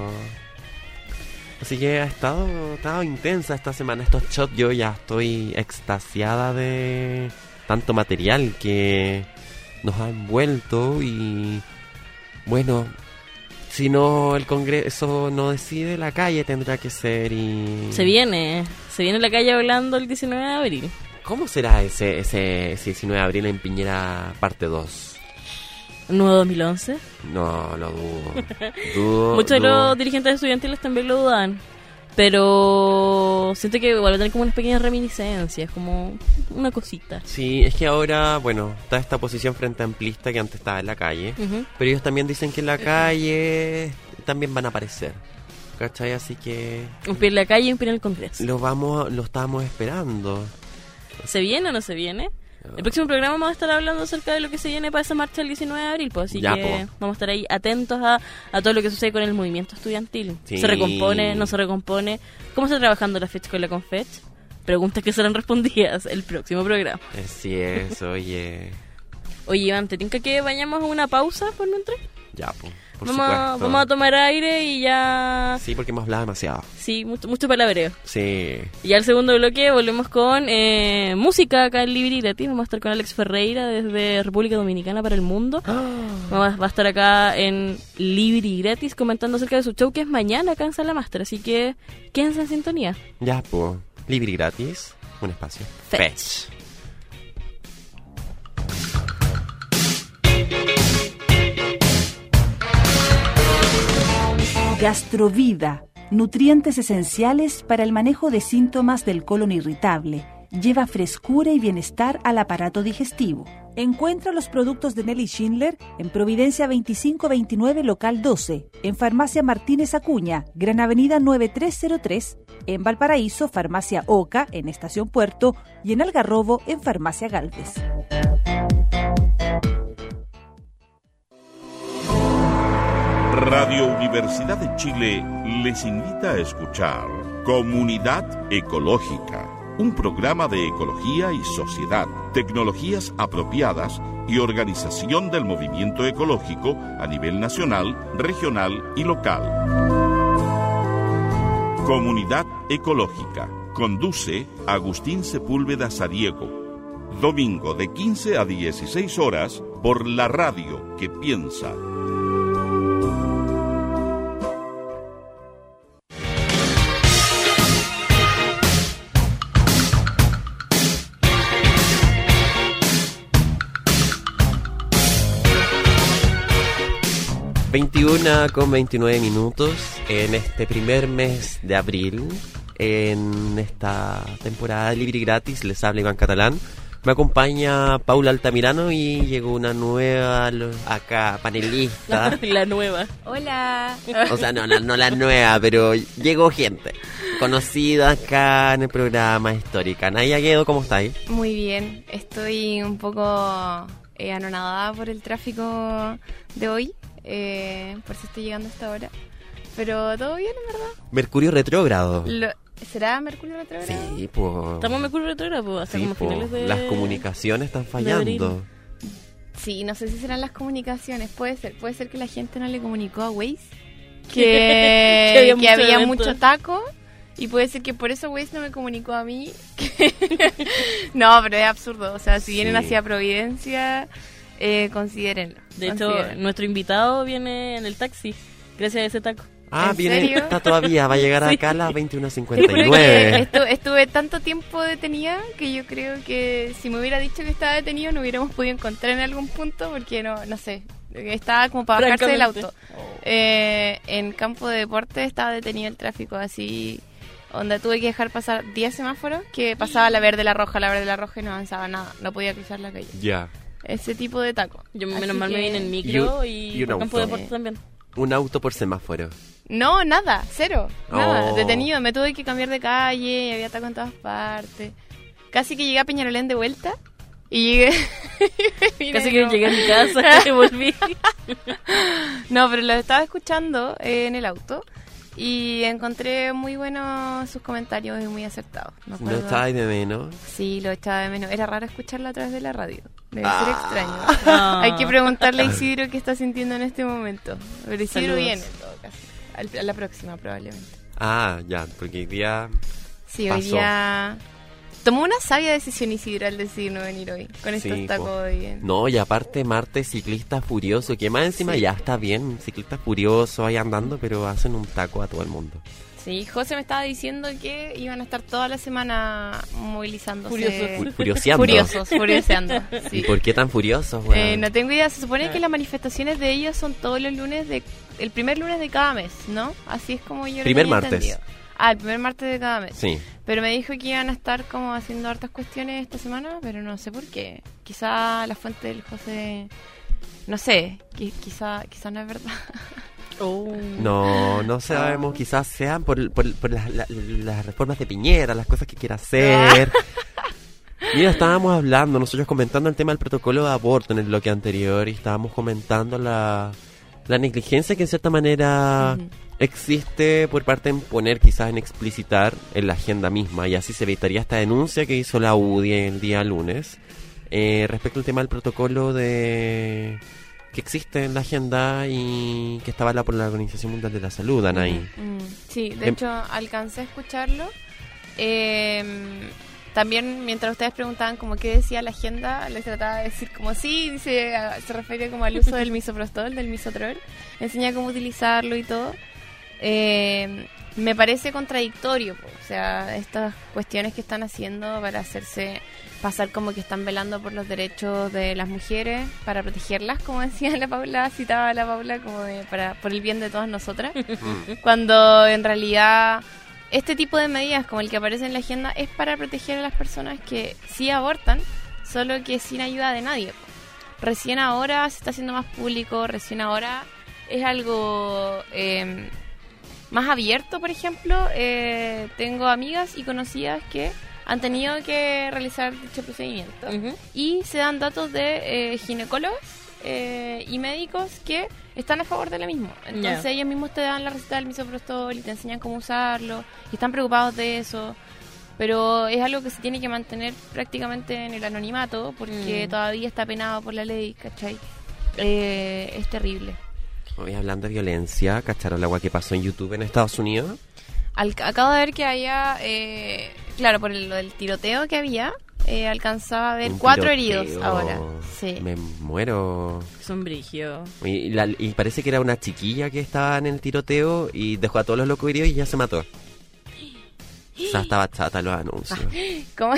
Así que ha estado, ha estado intensa esta semana estos shots. Yo ya estoy extasiada de tanto material que nos ha envuelto. Y bueno, si no el Congreso no decide, la calle tendrá que ser. Y se viene, se viene la calle hablando el diecinueve de abril. ¿Cómo será ese, ese, ese diecinueve de abril en Piñera parte dos? ¿Nuevo dos mil once? No, lo dudo. dudo Muchos dudo. de los dirigentes estudiantiles también lo dudan. Pero siento que igual va a tener como unas pequeñas reminiscencias, como una cosita. Sí, es que ahora, bueno, está esta posición frente amplista que antes estaba en la calle. Uh-huh. Pero ellos también dicen que en la calle también van a aparecer. ¿Cachai? Así que... Un pie en la calle y un pie en el Congreso. Lo, vamos, lo estamos esperando. ¿Se viene o no se viene? El próximo programa vamos a estar hablando acerca de lo que se viene para esa marcha el diecinueve de abril, pues, así ya, que po. vamos a estar ahí atentos a, a todo lo que sucede con el movimiento estudiantil. Sí. ¿Se recompone? ¿No se recompone? ¿Cómo está trabajando la fecha con la Confech? Preguntas que serán respondidas el próximo programa. Así es, oye. Oye, Iván, ¿te tinca que vayamos a una pausa por mientras? Ya, pues. Por vamos, a, vamos a tomar aire y ya... Sí, porque hemos hablado demasiado. Sí, mucho, mucho palabreo. Sí. Y ya al segundo bloque volvemos con eh, música acá en Libre y Gratis. Vamos a estar con Alex Ferreira desde República Dominicana para el mundo. Oh. Vamos, va a estar acá en Libre y Gratis comentando acerca de su show que es mañana acá en Sala Master. Así que quédense en sintonía. Ya, pues. Libre y Gratis, un espacio. Fetch. Fetch. Gastrovida, nutrientes esenciales para el manejo de síntomas del colon irritable. Lleva frescura y bienestar al aparato digestivo. Encuentra los productos de Nelly Schindler en Providencia veinticinco veintinueve, local doce, en Farmacia Martínez Acuña, Gran Avenida nueve tres cero tres, en Valparaíso, Farmacia Oca, en Estación Puerto, y en Algarrobo, en Farmacia Galvez. Radio Universidad de Chile les invita a escuchar Comunidad Ecológica, un programa de ecología y sociedad, tecnologías apropiadas y organización del movimiento ecológico a nivel nacional, regional y local. Comunidad Ecológica. Conduce Agustín Sepúlveda Sariego. Domingo de quince a dieciséis horas por la radio que piensa. veintiuna con veintinueve minutos en este primer mes de abril, en esta temporada Libre y Gratis. Les habla Iván Catalán. Me acompaña Paula Altamirano y llegó una nueva acá panelista. La nueva. Hola. O sea, no, no, no la nueva, pero llegó gente conocida acá en el programa Histórica. Naya Guedo, ¿cómo estáis? Muy bien. Estoy un poco eh, anonadada por el tráfico de hoy. Eh, por si estoy llegando a esta hora. Pero todo bien, en verdad. Mercurio retrógrado. Lo, ¿Será Mercurio retrógrado? Sí, pues. Estamos en Mercurio retrógrado, pues, hasta sí, como po. finales de... Las comunicaciones están fallando. Sí, no sé si serán las comunicaciones. Puede ser, puede ser que la gente no le comunicó a Waze que, que había, que mucho, había mucho taco Y puede ser que por eso Waze no me comunicó a mí. No, pero es absurdo. O sea, si vienen Sí. hacia Providencia, eh, considérenlo. De hecho, Considérenlo. nuestro invitado viene en el taxi, gracias a ese taco. Ah, ¿En viene, serio? está todavía, va a llegar Sí. acá a las veintiuna Porque cincuenta y nueve. estu- estuve tanto tiempo detenida que yo creo que si me hubiera dicho que estaba detenido no hubiéramos podido encontrar en algún punto porque no, no sé, estaba como para bajarse del Francamente. auto. Eh, en campo de deporte estaba detenido el tráfico así, donde tuve que dejar pasar diez semáforos que pasaba la verde, la roja, la verde, la roja y no avanzaba nada, no podía cruzar la calle. Ya. Ese tipo de taco. Yo Así menos mal me que- vine en micro Y y, un- y un por campo de auto. deporte también. Un auto por semáforo. No, nada, cero, nada, Oh. detenido, me tuve que cambiar de calle, y había taco en todas partes. Casi que llegué a Peñalolén de vuelta y llegué... Vine Casi de que nuevo. llegué a mi casa y volví. No, pero lo estaba escuchando eh, en el auto y encontré muy buenos sus comentarios y muy acertados. Me No acuerdo- está ahí de menos. Sí, lo echaba de menos. Era raro escucharlo a través de la radio. Debe Ah. ser extraño. Ah. Hay que preguntarle a Isidro qué está sintiendo en este momento. Pero Isidro Saludos. viene en todo caso. Al- A la próxima probablemente. Ah, ya, porque hoy día... Sí, hoy Pasó. día... Tomó una sabia decisión Isidro al decidir no venir hoy. Con estos Sí, tacos po. hoy en- No, y aparte martes ciclista furioso, que más encima Sí. ya está bien, ciclista furioso ahí andando, pero hacen un taco a todo el mundo. Sí, José me estaba diciendo que iban a estar toda la semana movilizándose. Furiosos. Fu- Furioseando. Furiosos, furioseando. ¿Y Sí. por qué tan furiosos, Eh, weón? no tengo idea, se supone que las manifestaciones de ellos son todos los lunes de el primer lunes de cada mes, ¿no? Así es como yo lo Primer tenía martes. entendido. Ah, el primer martes de cada mes. Sí. Pero me dijo que iban a estar como haciendo hartas cuestiones esta semana, pero no sé por qué. Quizá la fuente del José, no sé, qui- quizá quizá no es verdad. Oh. No, no sabemos, quizás sean por, por, por las, la- las reformas de Piñera, las cosas que quiera hacer. Mira, estábamos hablando, nosotros comentando el tema del protocolo de aborto en el bloque anterior y estábamos comentando la, la negligencia que en cierta manera Ujú. existe por parte en poner, quizás en explicitar en la agenda misma, y así se evitaría esta denuncia que hizo la U D I el día lunes eh, respecto al tema del protocolo de que existe en la agenda y que está avalado por la Organización Mundial de la Salud, Anaí. Mm, sí, de Em- hecho alcancé a escucharlo. Eh, también mientras ustedes preguntaban como qué decía la agenda, les trataba de decir como sí, dice, ah, se refiere como al uso del misoprostol, del misoprostol, enseña cómo utilizarlo y todo. Eh, me parece contradictorio, po. O sea, estas cuestiones que están haciendo para hacerse pasar como que están velando por los derechos de las mujeres, para protegerlas, como decía la Paula, citaba a la Paula, como de, para por el bien de todas nosotras, cuando en realidad este tipo de medidas como el que aparece en la agenda es para proteger a las personas que sí abortan, solo que sin ayuda de nadie. Po. Recién ahora se está haciendo más público, recién ahora es algo eh, más abierto, por ejemplo. Eh, tengo amigas y conocidas que han tenido que realizar dicho procedimiento Ujú. y se dan datos de eh, ginecólogos eh, y médicos que están a favor de lo mismo. Entonces Ya. ellos mismos te dan la receta del misoprostol y te enseñan cómo usarlo y están preocupados de eso. Pero es algo que se tiene que mantener prácticamente en el anonimato porque Mm. todavía está penado por la ley, ¿cachai? Eh, es terrible. Hoy hablando de violencia, ¿cacharon la agua que pasó en YouTube en Estados Unidos? Al- acabo de ver que había, eh, claro, por el- lo del tiroteo que había, eh, alcanzaba a ver Un cuatro tiroteo. heridos ahora. Sí. Me muero. Son brigio. Y, la- y parece que era una chiquilla que estaba en el tiroteo y dejó a todos los locos heridos y ya se mató. O sea, estaba chata los anuncios. ¿Cómo?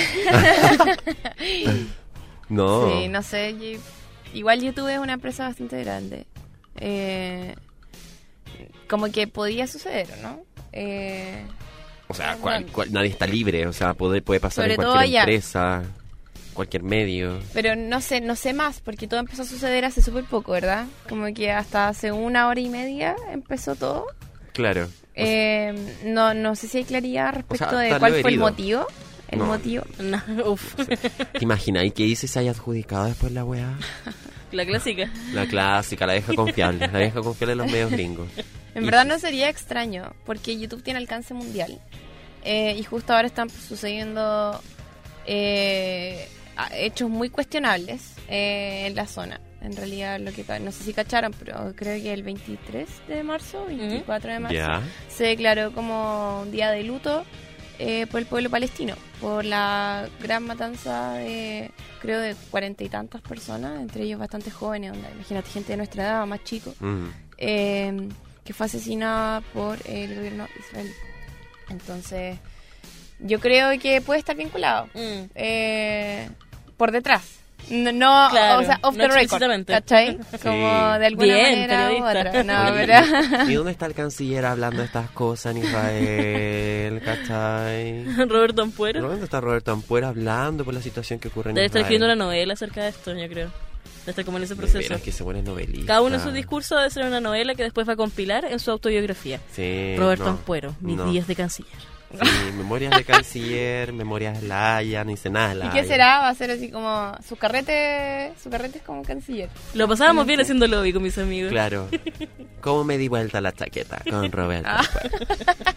No. Sí, no sé. y- Igual YouTube es una empresa bastante grande. Eh, como que podía suceder, ¿no? Eh, O sea, cual- cual- nadie está libre. O sea, puede, puede pasar Sobre en todo cualquier allá. empresa, cualquier medio. pero no sé, no sé más, porque todo empezó a suceder hace súper poco, ¿verdad? Como que hasta hace una hora y media empezó todo. Claro. Eh, no, no sé si hay claridad respecto sea, de está cuál lo fue el herido. motivo. El No. motivo. No, uf. ¿Te imaginas? ¿Y qué dice se haya adjudicado después la weá? La clásica. La clásica, la vieja confiable. La vieja confiable de los medios gringos. En Y- verdad no sería extraño, porque YouTube tiene alcance mundial. Eh, y justo ahora están sucediendo eh, a- hechos muy cuestionables eh, en la zona. en realidad lo que ca- no sé si cacharon, pero creo que el veintitrés de marzo, veinticuatro de marzo, Ya. se declaró como un día de luto eh, por el pueblo palestino, por la gran matanza de, creo, de cuarenta y tantas personas, entre ellos bastante jóvenes, donde, imagínate, gente de nuestra edad, más chicos, Mm. eh, que fue asesinada por el gobierno israelí. Entonces, yo creo que puede estar vinculado Mm. eh, por detrás. No, no, Claro, o sea, off no the record, explícitamente. ¿cachai? Como de alguna Bien, manera u periodista. otra. No, Oye, pero... ¿y dónde está el canciller hablando de estas cosas en Israel? ¿Cachai? Roberto Ampuero. ¿Dónde está Roberto Ampuero hablando por la situación que ocurre en Debe estar Israel? escribiendo una novela acerca de esto, yo creo. Debe estar como en ese De proceso. veras que se pone novelista. Cada uno en su discurso debe ser una novela que después va a compilar en su autobiografía. Sí, Roberto no, Ampuero, mis no. días de canciller. Sí, memorias de canciller, memorias de la Haya, no dice nada de la ¿Y qué Haya. será? Va a ser así como su carrete, su carrete es como canciller. Lo pasábamos bien haciendo lobby con mis amigos. Claro. ¿Cómo me di vuelta la chaqueta con Roberto Ah. Ampuero?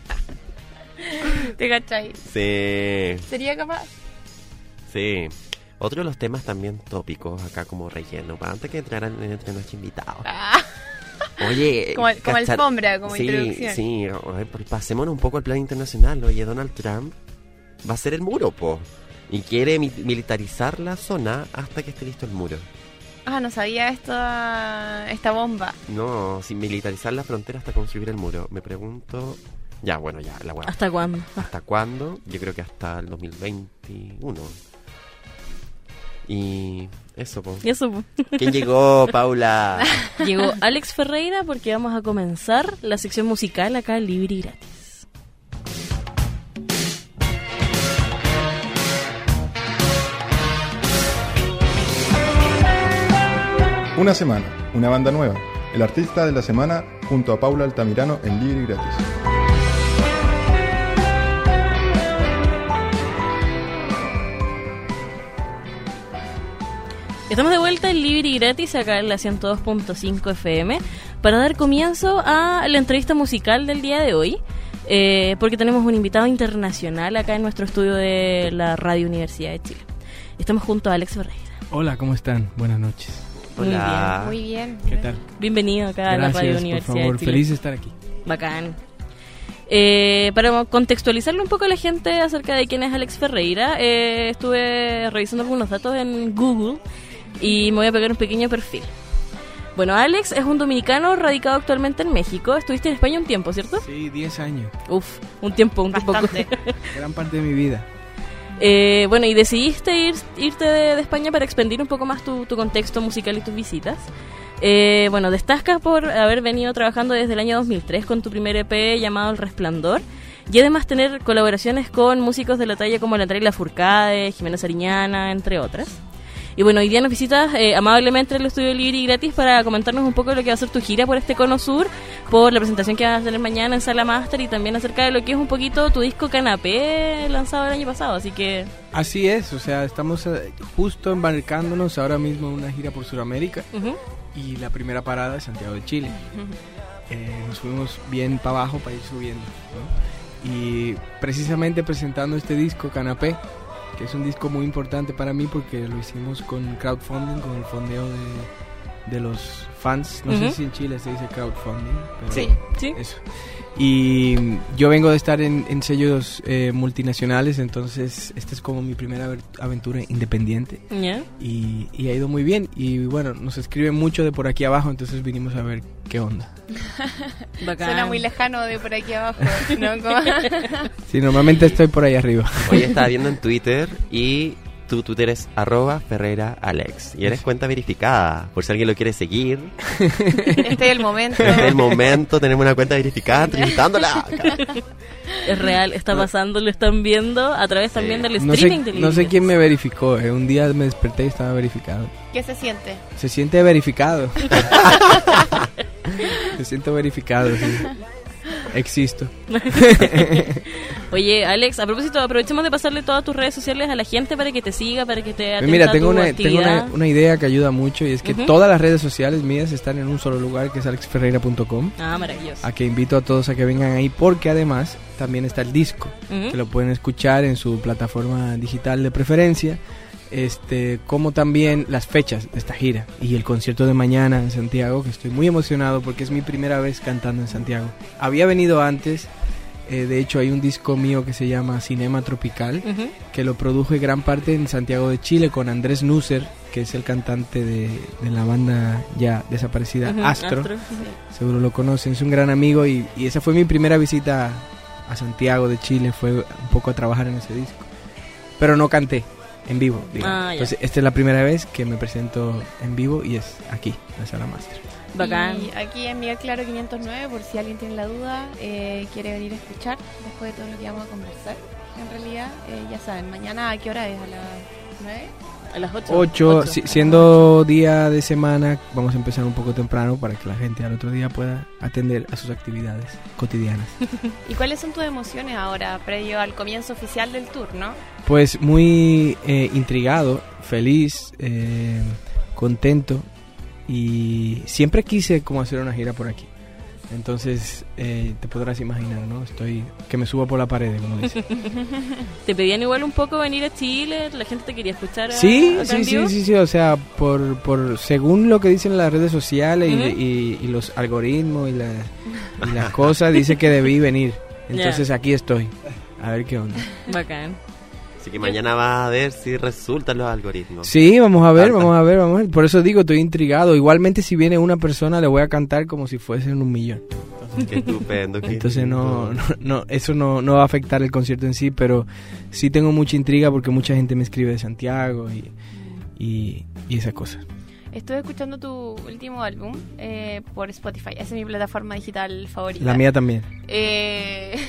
¿Te cachai? Sí, ¿Sería capaz? sí. Otro de los temas también tópicos acá como relleno, para antes que entraran entre nuestros invitados. Ah, Oye, como, como cachar- alfombra, como sí, introducción. Sí, a ver, pues, pasémonos un poco al plan internacional. Oye, Donald Trump va a hacer el muro, po. Y quiere mi- militarizar la zona hasta que esté listo el muro. Ah, no sabía esta, esta bomba. No, sin militarizar la frontera hasta construir el muro. Me pregunto... Ya, bueno, ya, la hueá. ¿Hasta cuándo? ¿Hasta cuándo? Yo creo que hasta el dos mil veintiuno. Y eso, po. Y eso, ¿Quién llegó, Paula? llegó Alex Ferreira porque vamos a comenzar la sección musical acá en Libre y Gratis. Una semana, una banda nueva. El artista de la semana junto a Paula Altamirano en Libre y Gratis. Estamos de vuelta en Libre y Gratis acá en la ciento dos punto cinco F M para dar comienzo a la entrevista musical del día de hoy, eh, porque tenemos un invitado internacional acá en nuestro estudio de la Radio Universidad de Chile. Estamos junto a Alex Ferreira. Hola, ¿cómo están? Buenas noches. Hola. Muy bien. ¿Qué tal? Bienvenido acá a la Radio Gracias, Universidad por favor. de Chile. Feliz de estar aquí. Bacán. Eh, para contextualizarle un poco a la gente acerca de quién es Alex Ferreira, eh, estuve revisando algunos datos en Google y me voy a pegar un pequeño perfil. Bueno, Alex es un dominicano radicado actualmente en México. Estuviste en España un tiempo, ¿cierto? Sí, diez años. Uf, un tiempo, un tiempo. Bastante. Gran parte de mi vida. Eh, bueno, y decidiste ir, irte de, de España para expandir un poco más tu, tu contexto musical y tus visitas. Eh, bueno, destacas por haber venido trabajando desde el año dos mil tres con tu primer E P llamado El Resplandor, y además tener colaboraciones con músicos de la talla como Natalia Lafourcade, Jimena Sariñana, entre otras. Y bueno, hoy día nos visitas eh, amablemente en el estudio Libre y Gratis para comentarnos un poco de lo que va a ser tu gira por este cono sur, por la presentación que vas a tener mañana en Sala Master y también acerca de lo que es un poquito tu disco Canapé lanzado el año pasado, así que... Así es, o sea, estamos eh, justo embarcándonos ahora mismo en una gira por Sudamérica Uh-huh. y la primera parada es Santiago de Chile. Eh, nos fuimos bien para abajo para ir subiendo, ¿no? Y precisamente presentando este disco Canapé, que es un disco muy importante para mí porque lo hicimos con crowdfunding, con el fondeo de, de los fans. No Ujú. sé si en Chile se dice crowdfunding, pero Sí, sí. eso. Y yo vengo de estar en, en sellos eh, multinacionales, entonces esta es como mi primera aver- aventura independiente ¿Ya? y, y ha ido muy bien. Y bueno, nos escriben mucho de por aquí abajo, entonces vinimos a ver qué onda. Bacán. Suena muy lejano de por aquí abajo, ¿no? Como... Sí, normalmente estoy por ahí arriba. Hoy estaba viendo en Twitter y tu Twitter es arroba Ferreira Alex. Y eres cuenta verificada, por si alguien lo quiere seguir. Este es el momento. En el momento tenemos una cuenta verificada, entrevistándola. Es real, está pasando, lo están viendo a través también del No streaming sé, del no sé Libre. quién me verificó, eh. Un día me desperté y estaba verificado. ¿Qué se siente? Se siente verificado. Se siente verificado, sí. Existo. Oye, Alex, a propósito, aprovechemos de pasarle todas tus redes sociales a la gente para que te siga, para que te atenta Mira, a tengo tu una, tengo una, actividad. una idea que ayuda mucho y es que Ujú. todas las redes sociales mías están en un solo lugar, que es alex ferreira punto com. Ah, maravilloso. A que invito a todos a que vengan ahí porque además también está el disco, Ujú. que lo pueden escuchar en su plataforma digital de preferencia. este, como también las fechas de esta gira y el concierto de mañana en Santiago, que estoy muy emocionado porque es mi primera vez cantando en Santiago. Había venido antes, eh, de hecho hay un disco mío que se llama Cinema Tropical, uh-huh. que lo produje gran parte en Santiago de Chile con Andrés Nusser, que es el cantante de, de la banda ya desaparecida, uh-huh. Astro, Astro sí. Seguro lo conocen, es un gran amigo y, y esa fue mi primera visita a Santiago de Chile, fue un poco a trabajar en ese disco, pero no canté en vivo, ah, entonces esta es la primera vez que me presento en vivo y es aquí, en la Sala Master. Bacán. Y aquí en Miguel Claro quinientos nueve, por si alguien tiene la duda, eh, quiere venir a escuchar después de todo lo que vamos a conversar. En realidad, eh, ya saben, mañana ¿a qué hora es? ¿A las nueve? A las ocho. ocho, si, siendo día de semana, vamos a empezar un poco temprano para que la gente al otro día pueda atender a sus actividades cotidianas. ¿Y cuáles son tus emociones ahora, previo al comienzo oficial del tour, no? Pues muy eh, intrigado, feliz, eh, contento y siempre quise como hacer una gira por aquí. Entonces, eh, te podrás imaginar, ¿no? Estoy que me subo por la pared, como dicen. ¿Te pedían igual un poco venir a Chile? ¿La gente te quería escuchar? A, sí, sí, sí, sí, sí, o sea, por, por según lo que dicen las redes sociales uh-huh. y, y, y los algoritmos y, la, y las cosas, dice que debí venir. Entonces yeah. aquí estoy, a ver qué onda. Bacán. Así que mañana vas a ver si resultan los algoritmos. Sí, vamos a ver, vamos a ver, vamos a ver. Por eso digo, estoy intrigado. Igualmente si viene una persona le voy a cantar como si fuesen un millón. Qué estupendo. Qué Entonces estupendo. No, no, no, eso no, no va a afectar el concierto en sí, pero sí tengo mucha intriga porque mucha gente me escribe de Santiago y, y, y esa cosa. Estuve escuchando tu último álbum eh, por Spotify. Esa es mi plataforma digital favorita. La mía también. Eh...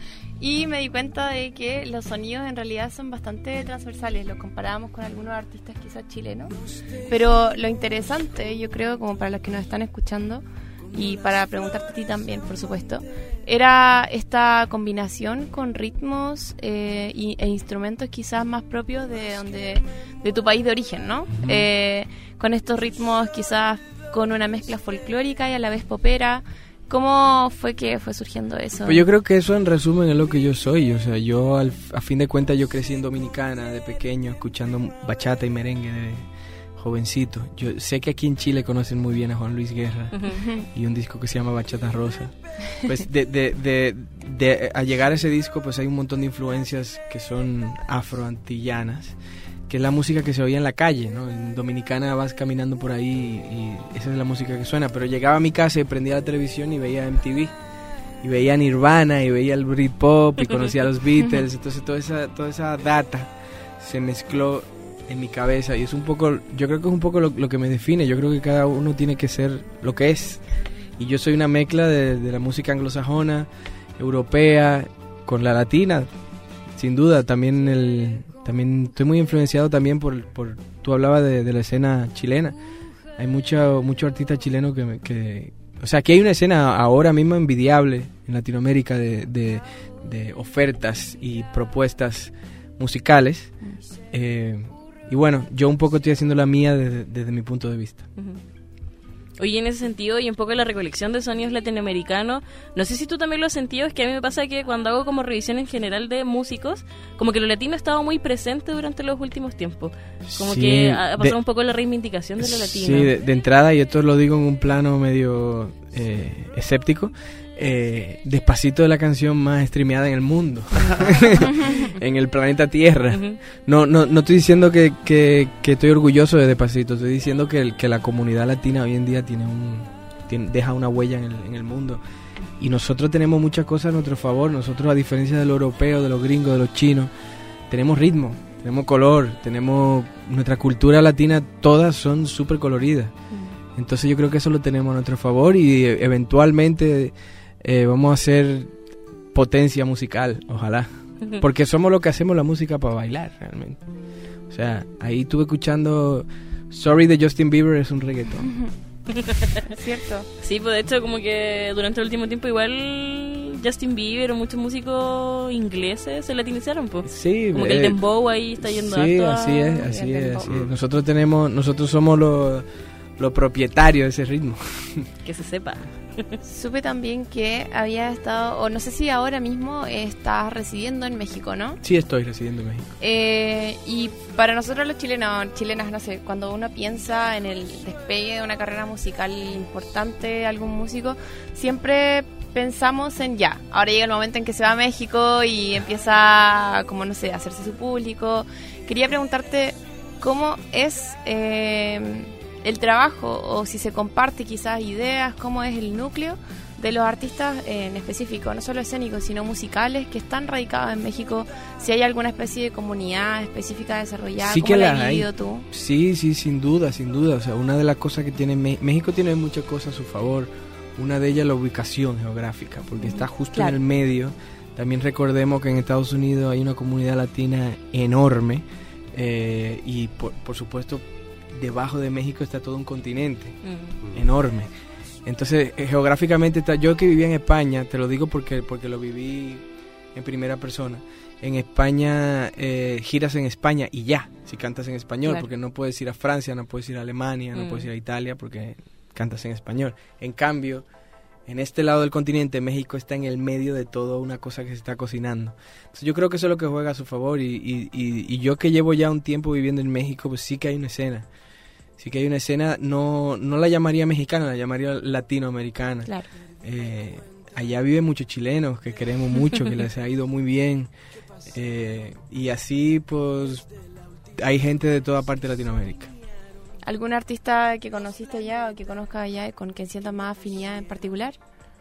Y me di cuenta de que los sonidos en realidad son bastante transversales, los comparábamos con algunos artistas quizás chilenos. Pero lo interesante, yo creo, como para los que nos están escuchando, y para preguntarte a ti también, por supuesto, era esta combinación con ritmos eh, y, e instrumentos quizás más propios de donde de tu país de origen, ¿no? Uh-huh. Eh, con estos ritmos quizás con una mezcla folclórica y a la vez popera. ¿Cómo fue que fue surgiendo eso? Pues yo creo que eso en resumen es lo que yo soy. O sea, yo al, a fin de cuentas yo crecí en Dominicana de pequeño escuchando bachata y merengue de jovencito. Yo sé que aquí en Chile conocen muy bien a Juan Luis Guerra uh-huh. y un disco que se llama Bachata Rosa. Pues de, de, de, de, a llegar a ese disco pues hay un montón de influencias que son afroantillanas, que es la música que se oía en la calle, ¿no? En Dominicana vas caminando por ahí y esa es la música que suena, pero llegaba a mi casa y prendía la televisión y veía M T V, y veía Nirvana, y veía el Britpop, y conocía a los Beatles, entonces toda esa, toda esa data se mezcló en mi cabeza, y es un poco, yo creo que es un poco lo, lo que me define, yo creo que cada uno tiene que ser lo que es, y yo soy una mezcla de, de la música anglosajona, europea, con la latina, sin duda, también el... También estoy muy influenciado también por, por tú hablabas de, de la escena chilena. Hay mucho, mucho artista chileno que, que... O sea, aquí hay una escena ahora mismo envidiable en Latinoamérica de, de, de ofertas y propuestas musicales. Eh, y bueno, yo un poco estoy haciendo la mía desde, desde mi punto de vista. Uh-huh. Oye, en ese sentido, y un poco la recolección de sonidos latinoamericanos, no sé si tú también lo has sentido, es que a mí me pasa que cuando hago como revisión en general de músicos, como que lo latino ha estado muy presente durante los últimos tiempos. Como sí, que ha pasado de, un poco la reivindicación de lo latino. Sí, de, de entrada, y esto lo digo en un plano medio eh, escéptico, eh, Despacito es la canción más streameada en el mundo, en el planeta Tierra. Uh-huh. No, no, no estoy diciendo que, que, que estoy orgulloso de Despacito, estoy diciendo que, el, que la comunidad latina hoy en día tiene un, tiene, deja una huella en el, en el mundo. Y nosotros tenemos muchas cosas a nuestro favor. Nosotros, a diferencia de los europeos, de los gringos, de los chinos, tenemos ritmo, tenemos color, tenemos nuestra cultura latina, todas son súper coloridas. Uh-huh. Entonces yo creo que eso lo tenemos a nuestro favor y eventualmente... Eh, vamos a hacer potencia musical, ojalá, porque somos lo que hacemos la música para bailar realmente. O sea, ahí estuve escuchando Sorry de Justin Bieber, es un reggaetón. Es cierto. Sí, pues de hecho como que durante el último tiempo igual Justin Bieber o muchos músicos ingleses se latinizaron, pues. Sí, como eh, que el dembow ahí está yendo sí, alto. así es, así es, así es. Nosotros tenemos, nosotros somos los lo propietario de ese ritmo. Que se sepa. Supe también que había estado, o no sé si ahora mismo estás residiendo en México, ¿no? Sí, estoy residiendo en México. Eh, y para nosotros los chilenos, chilenas, no sé, cuando uno piensa en el despegue de una carrera musical importante, algún músico, siempre pensamos en ya, ahora llega el momento en que se va a México y empieza, como no sé, a hacerse su público. Quería preguntarte cómo es eh, el trabajo, o si se comparte quizás ideas, cómo es el núcleo de los artistas eh, en específico, no solo escénicos, sino musicales, que están radicados en México. Si hay alguna especie de comunidad específica desarrollada, sí, ¿cómo que la la has vivido hay. tú? Sí, sí, sin duda, sin duda. O sea, una de las cosas que tiene Me- México tiene muchas cosas a su favor. Una de ellas la ubicación geográfica, porque está justo Claro. en el medio. También recordemos que en Estados Unidos hay una comunidad latina enorme, eh, y por, por supuesto debajo de México está todo un continente Mm. enorme. Entonces, eh, geográficamente está, yo que vivía en España, te lo digo porque porque lo viví en primera persona. En España, eh, giras en España y ya, si cantas en español, Claro. porque no puedes ir a Francia, no puedes ir a Alemania, no Mm. puedes ir a Italia, porque cantas en español. En cambio, en este lado del continente, México está en el medio de toda una cosa que se está cocinando. Entonces, yo creo que eso es lo que juega a su favor, y, y, y, y yo que llevo ya un tiempo viviendo en México, pues sí que hay una escena. Sí que hay una escena, no, no la llamaría mexicana, la llamaría latinoamericana. Claro. Eh, allá viven muchos chilenos que queremos mucho, que les ha ido muy bien. Eh, y así, pues, hay gente de toda parte de Latinoamérica. ¿Algún artista que conociste allá o que conozcas allá con quien sientas más afinidad en particular?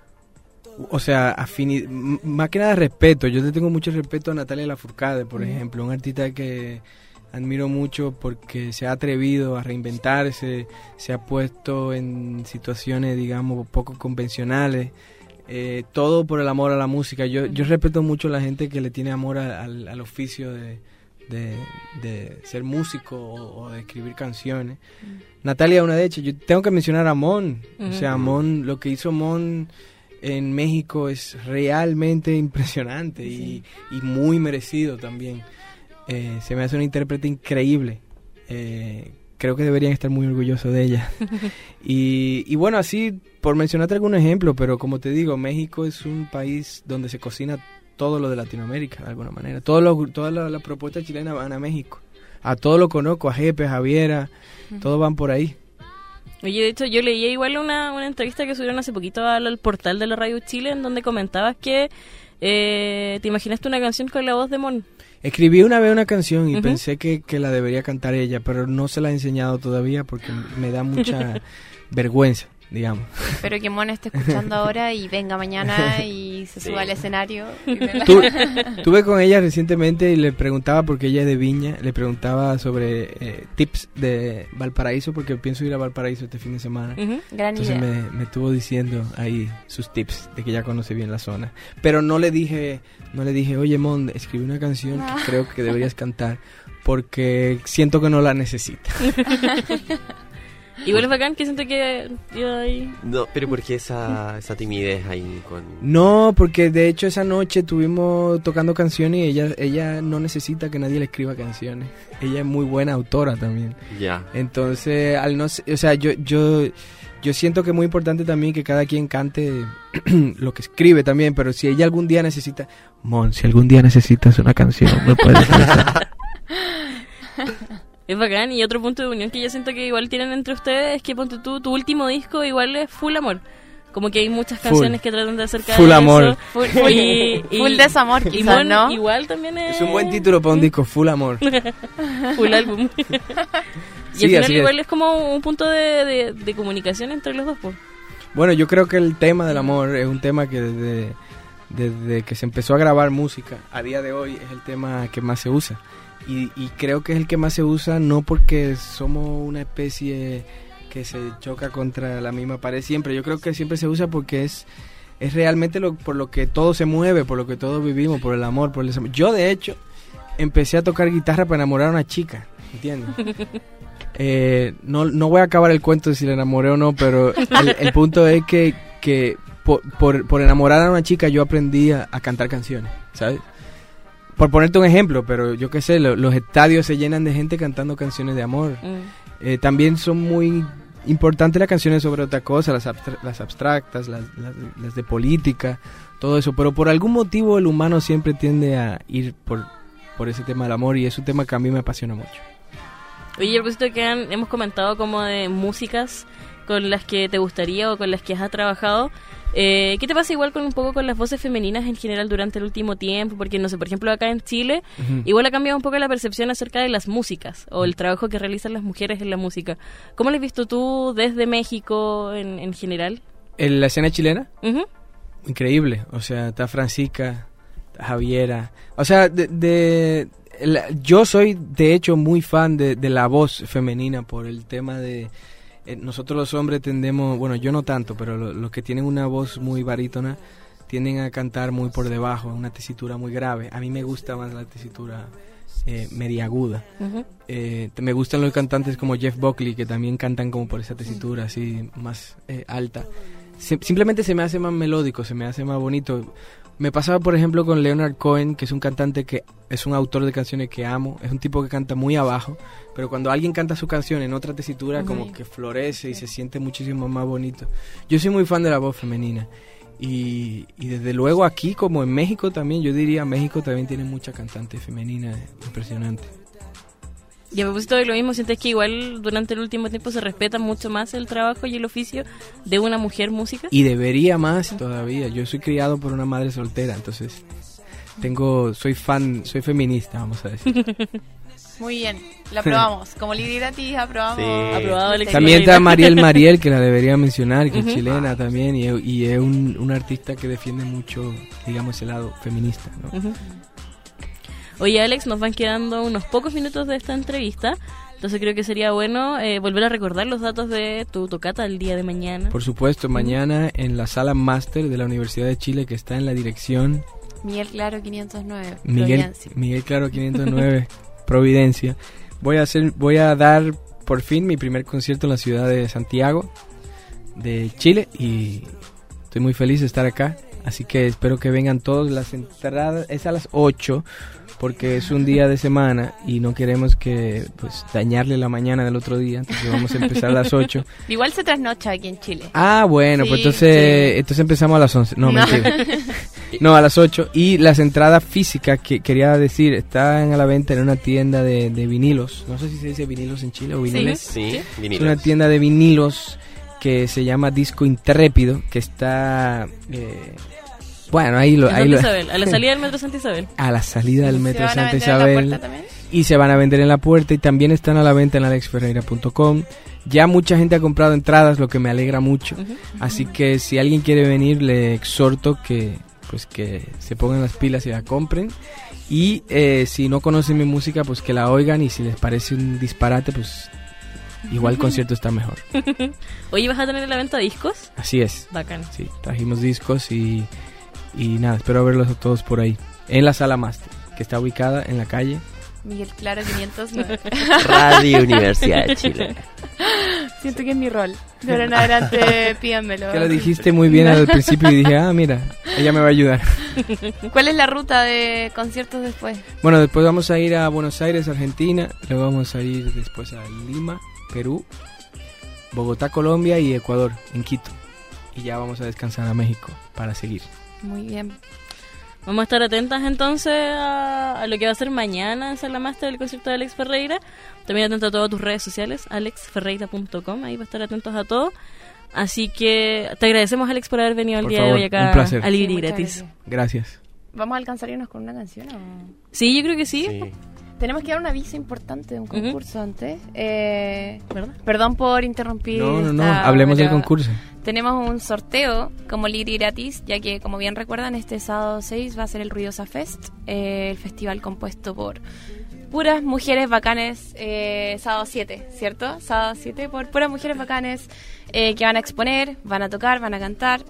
O sea, afini- m- más que nada respeto. Yo le tengo mucho respeto a Natalia Lafourcade, por ejemplo, un artista que admiro mucho porque se ha atrevido a reinventarse, se ha puesto en situaciones, digamos, poco convencionales, eh, todo por el amor a la música. Yo, yo respeto mucho a la gente que le tiene amor a- al, al oficio de, de, de ser músico o, o de escribir canciones. Natalia es una de ellas. Yo tengo que mencionar a Mon. O sea, Mon, lo que hizo Mon en México es realmente impresionante, y, y muy merecido también. Eh, se me hace una intérprete increíble. Eh, creo que deberían estar muy orgullosos de ella. y, y bueno, así, por mencionarte algún ejemplo, pero como te digo, México es un país donde se cocina todo lo de Latinoamérica, de alguna manera. Todo lo, todas las la propuestas chilenas van a México. A todos lo conozco, a Jepe, a Javiera, todos van por ahí. Oye, de hecho, yo leía igual una, una entrevista que subieron hace poquito al, al portal de la Radio Chile, en donde comentabas que eh, te imaginaste una canción con la voz de Mon. Escribí una vez una canción y Ujú. pensé que, que la debería cantar ella, pero no se la he enseñado todavía porque me da mucha vergüenza, digamos. Espero que Mon esté escuchando ahora y venga mañana y se suba Sí. al escenario. y me la- Tu- Tuve con ella recientemente y le preguntaba, porque ella es de Viña, le preguntaba sobre eh, tips de Valparaíso, porque pienso ir a Valparaíso este fin de semana. Ujú. Gran Entonces idea. me, me estuvo diciendo ahí sus tips de que ya conoce bien la zona. Pero no le dije, no le dije, oye Mon, escribí una canción Ah. que creo que deberías cantar, porque siento que no la necesita. Igual es bacán que siento que yo ahí... No, pero ¿por qué esa, esa timidez ahí con...? No, porque de hecho esa noche estuvimos tocando canciones y ella, ella no necesita que nadie le escriba canciones. Ella es muy buena autora también. Ya. Entonces, al no, se- o sea, yo, yo, yo siento que es muy importante también que cada quien cante lo que escribe también, pero si ella algún día necesita, Mon, si algún día necesitas una canción, me puedes avisar. Es bacán. Y otro punto de unión que yo siento que igual tienen entre ustedes es que, ponte tú, tu último disco igual es full amor. Como que hay muchas Full. canciones que tratan de acercar Full eso. amor. Full, full, Y- y- full desamor, Y quizás, Mon ¿no? igual también es... Es un buen título para un disco, Full Amor. Full álbum. y Sí, al final así es. igual es. como un punto de, de, de comunicación entre los dos, pues. Bueno, yo creo que el tema del amor es un tema que desde, desde que se empezó a grabar música a día de hoy es el tema que más se usa. Y, y creo que es el que más se usa no porque somos una especie que se choca contra la misma pared siempre. Yo creo que siempre se usa porque es, es realmente lo, por lo que todo se mueve, por lo que todos vivimos, por el amor, por el desamor. Yo, de hecho, empecé a tocar guitarra para enamorar a una chica, ¿entiendes? Eh, no, no voy a acabar el cuento de si la enamoré o no, pero el, el punto es que, que por, por, por enamorar a una chica yo aprendí a, a cantar canciones, ¿sabes? Por ponerte un ejemplo, pero yo qué sé, lo- los estadios se llenan de gente cantando canciones de amor. Mm. Eh, también son muy importante las canciones sobre otra cosa, las, abstra- las abstractas, las, las, las de política, todo eso, pero por algún motivo el humano siempre tiende a ir por, por ese tema del amor y es un tema que a mí me apasiona mucho. Oye, a propósito que han, hemos comentado como de músicas con las que te gustaría o con las que has trabajado, eh, ¿qué te pasa igual con un poco con las voces femeninas en general durante el último tiempo? Porque, no sé, por ejemplo, acá en Chile, uh-huh. igual ha cambiado un poco la percepción acerca de las músicas o el trabajo que realizan las mujeres en la música. ¿Cómo lo has visto tú desde México en, en general? ¿En la escena chilena? Uh-huh. Increíble, o sea, está Francisca, está Javiera, o sea, de... de la, yo soy de hecho muy fan de, de la voz femenina por el tema de... Eh, nosotros los hombres tendemos, bueno, yo no tanto, pero lo, los que tienen una voz muy barítona tienden a cantar muy por debajo, una tesitura muy grave. A mí me gusta más la tesitura eh, media aguda. Uh-huh. Eh, me gustan los cantantes como Jeff Buckley, que también cantan como por esa tesitura así más eh, alta. Se, simplemente se me hace más melódico, se me hace más bonito. Me pasaba, por ejemplo, con Leonard Cohen, que es un cantante que es un autor de canciones que amo. Es un tipo que canta muy abajo, pero cuando alguien canta su canción en otra tesitura, uh-huh. como que florece y se siente muchísimo más bonito. Yo soy muy fan de la voz femenina. Y, y desde luego aquí, como en México también, yo diría México también tiene mucha cantante femenina impresionante. Y a propósito de lo mismo, ¿sientes que igual durante el último tiempo se respeta mucho más el trabajo y el oficio de una mujer música? Y debería más todavía. Yo soy criado por una madre soltera, entonces tengo, soy fan, soy feminista, vamos a decir. Muy bien, la aprobamos. Como Lili gratis, aprobamos. Sí. Aprobado el También está Mariel Mariel, que la debería mencionar, que uh-huh. es chilena también, y, y es un, un artista que defiende mucho, digamos, ese lado feminista, ¿no? Uh-huh. Oye, Alex, nos van quedando unos pocos minutos de esta entrevista, entonces creo que sería bueno eh, volver a recordar los datos de tu tocata el día de mañana. Por supuesto, mañana en la sala máster de la Universidad de Chile, que está en la dirección... Miguel Claro quinientos nueve, Miguel, Providencia. Miguel Claro quinientos nueve, Providencia. Voy a hacer, voy a dar por fin mi primer concierto en la ciudad de Santiago, de Chile, y estoy muy feliz de estar acá, así que espero que vengan todos. Las entradas es a las ocho, porque es un día de semana y no queremos que pues dañarle la mañana del otro día, entonces vamos a empezar a las ocho. Igual se trasnocha aquí en Chile. Ah, bueno, sí, pues entonces, sí. entonces empezamos a las once. No, no. mentira. No, a las ocho. Y las entradas físicas, que quería decir, están a la venta en una tienda de, de vinilos. No sé si se dice vinilos en Chile o viniles. Sí, sí, vinilos. Es una tienda de vinilos que se llama Disco Intrépido, que está... Eh, Bueno, ahí lo... Ahí lo Isabel, a la salida del Metro Santa Isabel. A la salida del Metro Santa Isabel. ¿Se van a vender en la puerta también? Y se van a vender en la puerta y también están a la venta en alex ferreira punto com. Ya mucha gente ha comprado entradas, lo que me alegra mucho. Uh-huh. Así que si alguien quiere venir, le exhorto que pues que se pongan las pilas y la compren. Y eh, si no conocen mi música, pues que la oigan, y si les parece un disparate, pues igual el concierto está mejor. Oye, ¿vas a tener la venta de discos? Así es. Bacán. Sí, trajimos discos y... Y nada, espero verlos a todos por ahí. En la sala máster, que está ubicada en la calle Miguel Claro quinientos nueve. Radio Universidad de Chile. Siento que es mi rol. De ahora en adelante pídanmelo. Que lo dijiste muy bien al principio y dije, ah, mira, ella me va a ayudar. ¿Cuál es la ruta de conciertos después? Bueno, después vamos a ir a Buenos Aires, Argentina. Luego vamos a ir después a Lima, Perú, Bogotá, Colombia y Ecuador, en Quito. Y ya vamos a descansar a México para seguir. Muy bien. Vamos a estar atentas entonces a, a lo que va a ser mañana en Sala Máster del concierto de Alex Ferreira. También atento a todas tus redes sociales, alex ferreira punto com, ahí va a estar atentos a todo. Así que te agradecemos, Alex, por haber venido el por día favor, de hoy acá un placer. a Libri sí, Gratis. Gracias. Gracias. ¿Vamos a alcanzar a irnos con una canción o...? Sí, yo creo que sí. Sí. Tenemos que dar un aviso importante de un concurso uh-huh. antes. Eh, ¿Verdad? Perdón por interrumpir. No, no, no, esta, hablemos del concurso. Tenemos un sorteo como Libri Gratis, ya que, como bien recuerdan, este sábado seis va a ser el Ruidosa Fest, eh, el festival compuesto por puras mujeres bacanes, eh, sábado siete, ¿cierto? Sábado siete, por puras mujeres bacanes eh, que van a exponer, van a tocar, van a cantar.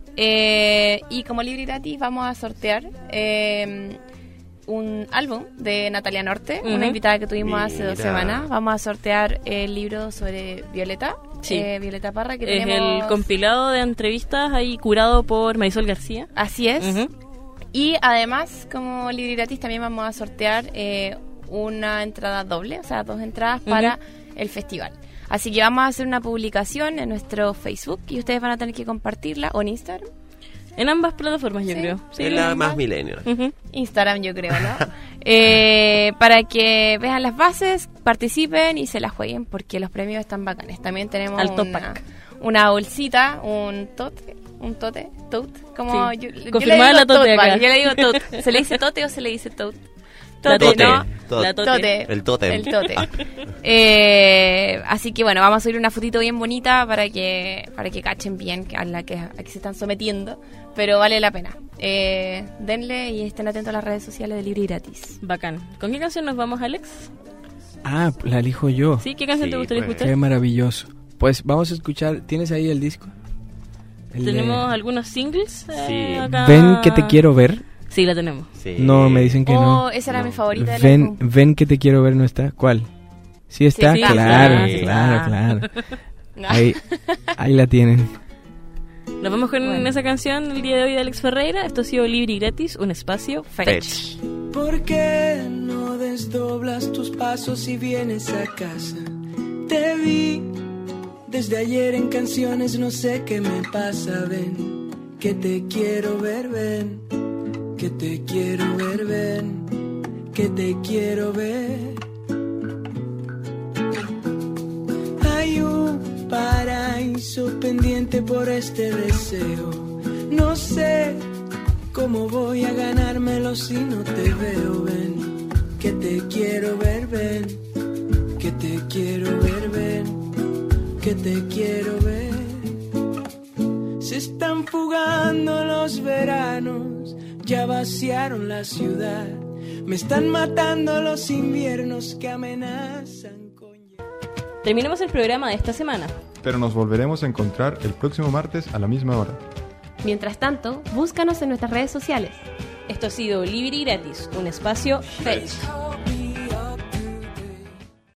Eh, y como Libri Gratis vamos a sortear... Eh, un álbum de Natalia Norte, uh-huh. una invitada que tuvimos Mira. hace dos semanas. Vamos a sortear el libro sobre Violeta, sí. eh, Violeta Parra, que es tenemos... el compilado de entrevistas ahí curado por Marisol García. Así es. Uh-huh. Y además, como Libri Gratis, también vamos a sortear eh, una entrada doble, o sea, dos entradas uh-huh. para el festival. Así que vamos a hacer una publicación en nuestro Facebook y ustedes van a tener que compartirla, o en Instagram. En ambas plataformas, yo Sí. creo. Sí, es la en más ambas. millennial. Ujú. Instagram, yo creo, ¿no? eh, para que vean las bases, participen y se las jueguen, porque los premios están bacanes. También tenemos Alto una, pack. una bolsita, un tote, un tote, tote, como Sí. yo, yo Confirmada le digo la tote bag, acá. yo le digo tote. ¿Se le dice tote o se le dice tote? La Tote. ¿no? Tote. La tote. Tote. El tótem. El tote. Eh, así que bueno, vamos a subir una fotito bien bonita para que para que cachen bien a la que, a que se están sometiendo, pero vale la pena. Eh, denle y estén atentos a las redes sociales de Libre y Gratis. Bacán. ¿Con qué canción nos vamos, Alex? Ah, la elijo yo. ¿Sí? ¿Qué canción Sí, te gustaría pues. escuchar? Qué maravilloso. Pues vamos a escuchar. ¿Tienes ahí el disco? El de- Tenemos algunos singles. eh, Sí. acá. Ven que te quiero ver. Sí, la tenemos. Sí. No, me dicen que Oh, no. esa era No. mi favorita. del Ven, álbum. ven que te quiero ver, ¿no está? ¿Cuál? Sí está, Sí, sí, claro, sí, claro, está. claro. No. Ahí, ahí la tienen. Nos vamos con Bueno. esa canción el día de hoy de Alex Ferreira. Esto ha sido Libre y Gratis, un espacio Fetch. Fetch. ¿Por qué no desdoblas tus pasos y vienes a casa? Te vi desde ayer en canciones, no sé qué me pasa, ven, que te quiero ver, ven, que te quiero ver, ven, que te quiero ver. Hay un paraíso pendiente por este deseo, no sé ¿cómo voy a ganármelo si no te veo? Ven, que te quiero ver, ven, que te quiero ver, ven, que te quiero ver. Se están fugando los veranos, ya vaciaron la ciudad. Me están matando los inviernos que amenazan con... Terminemos el programa de esta semana. Pero nos volveremos a encontrar el próximo martes a la misma hora. Mientras tanto, búscanos en nuestras redes sociales. Esto ha sido Libre y Gratis, un espacio Fetch.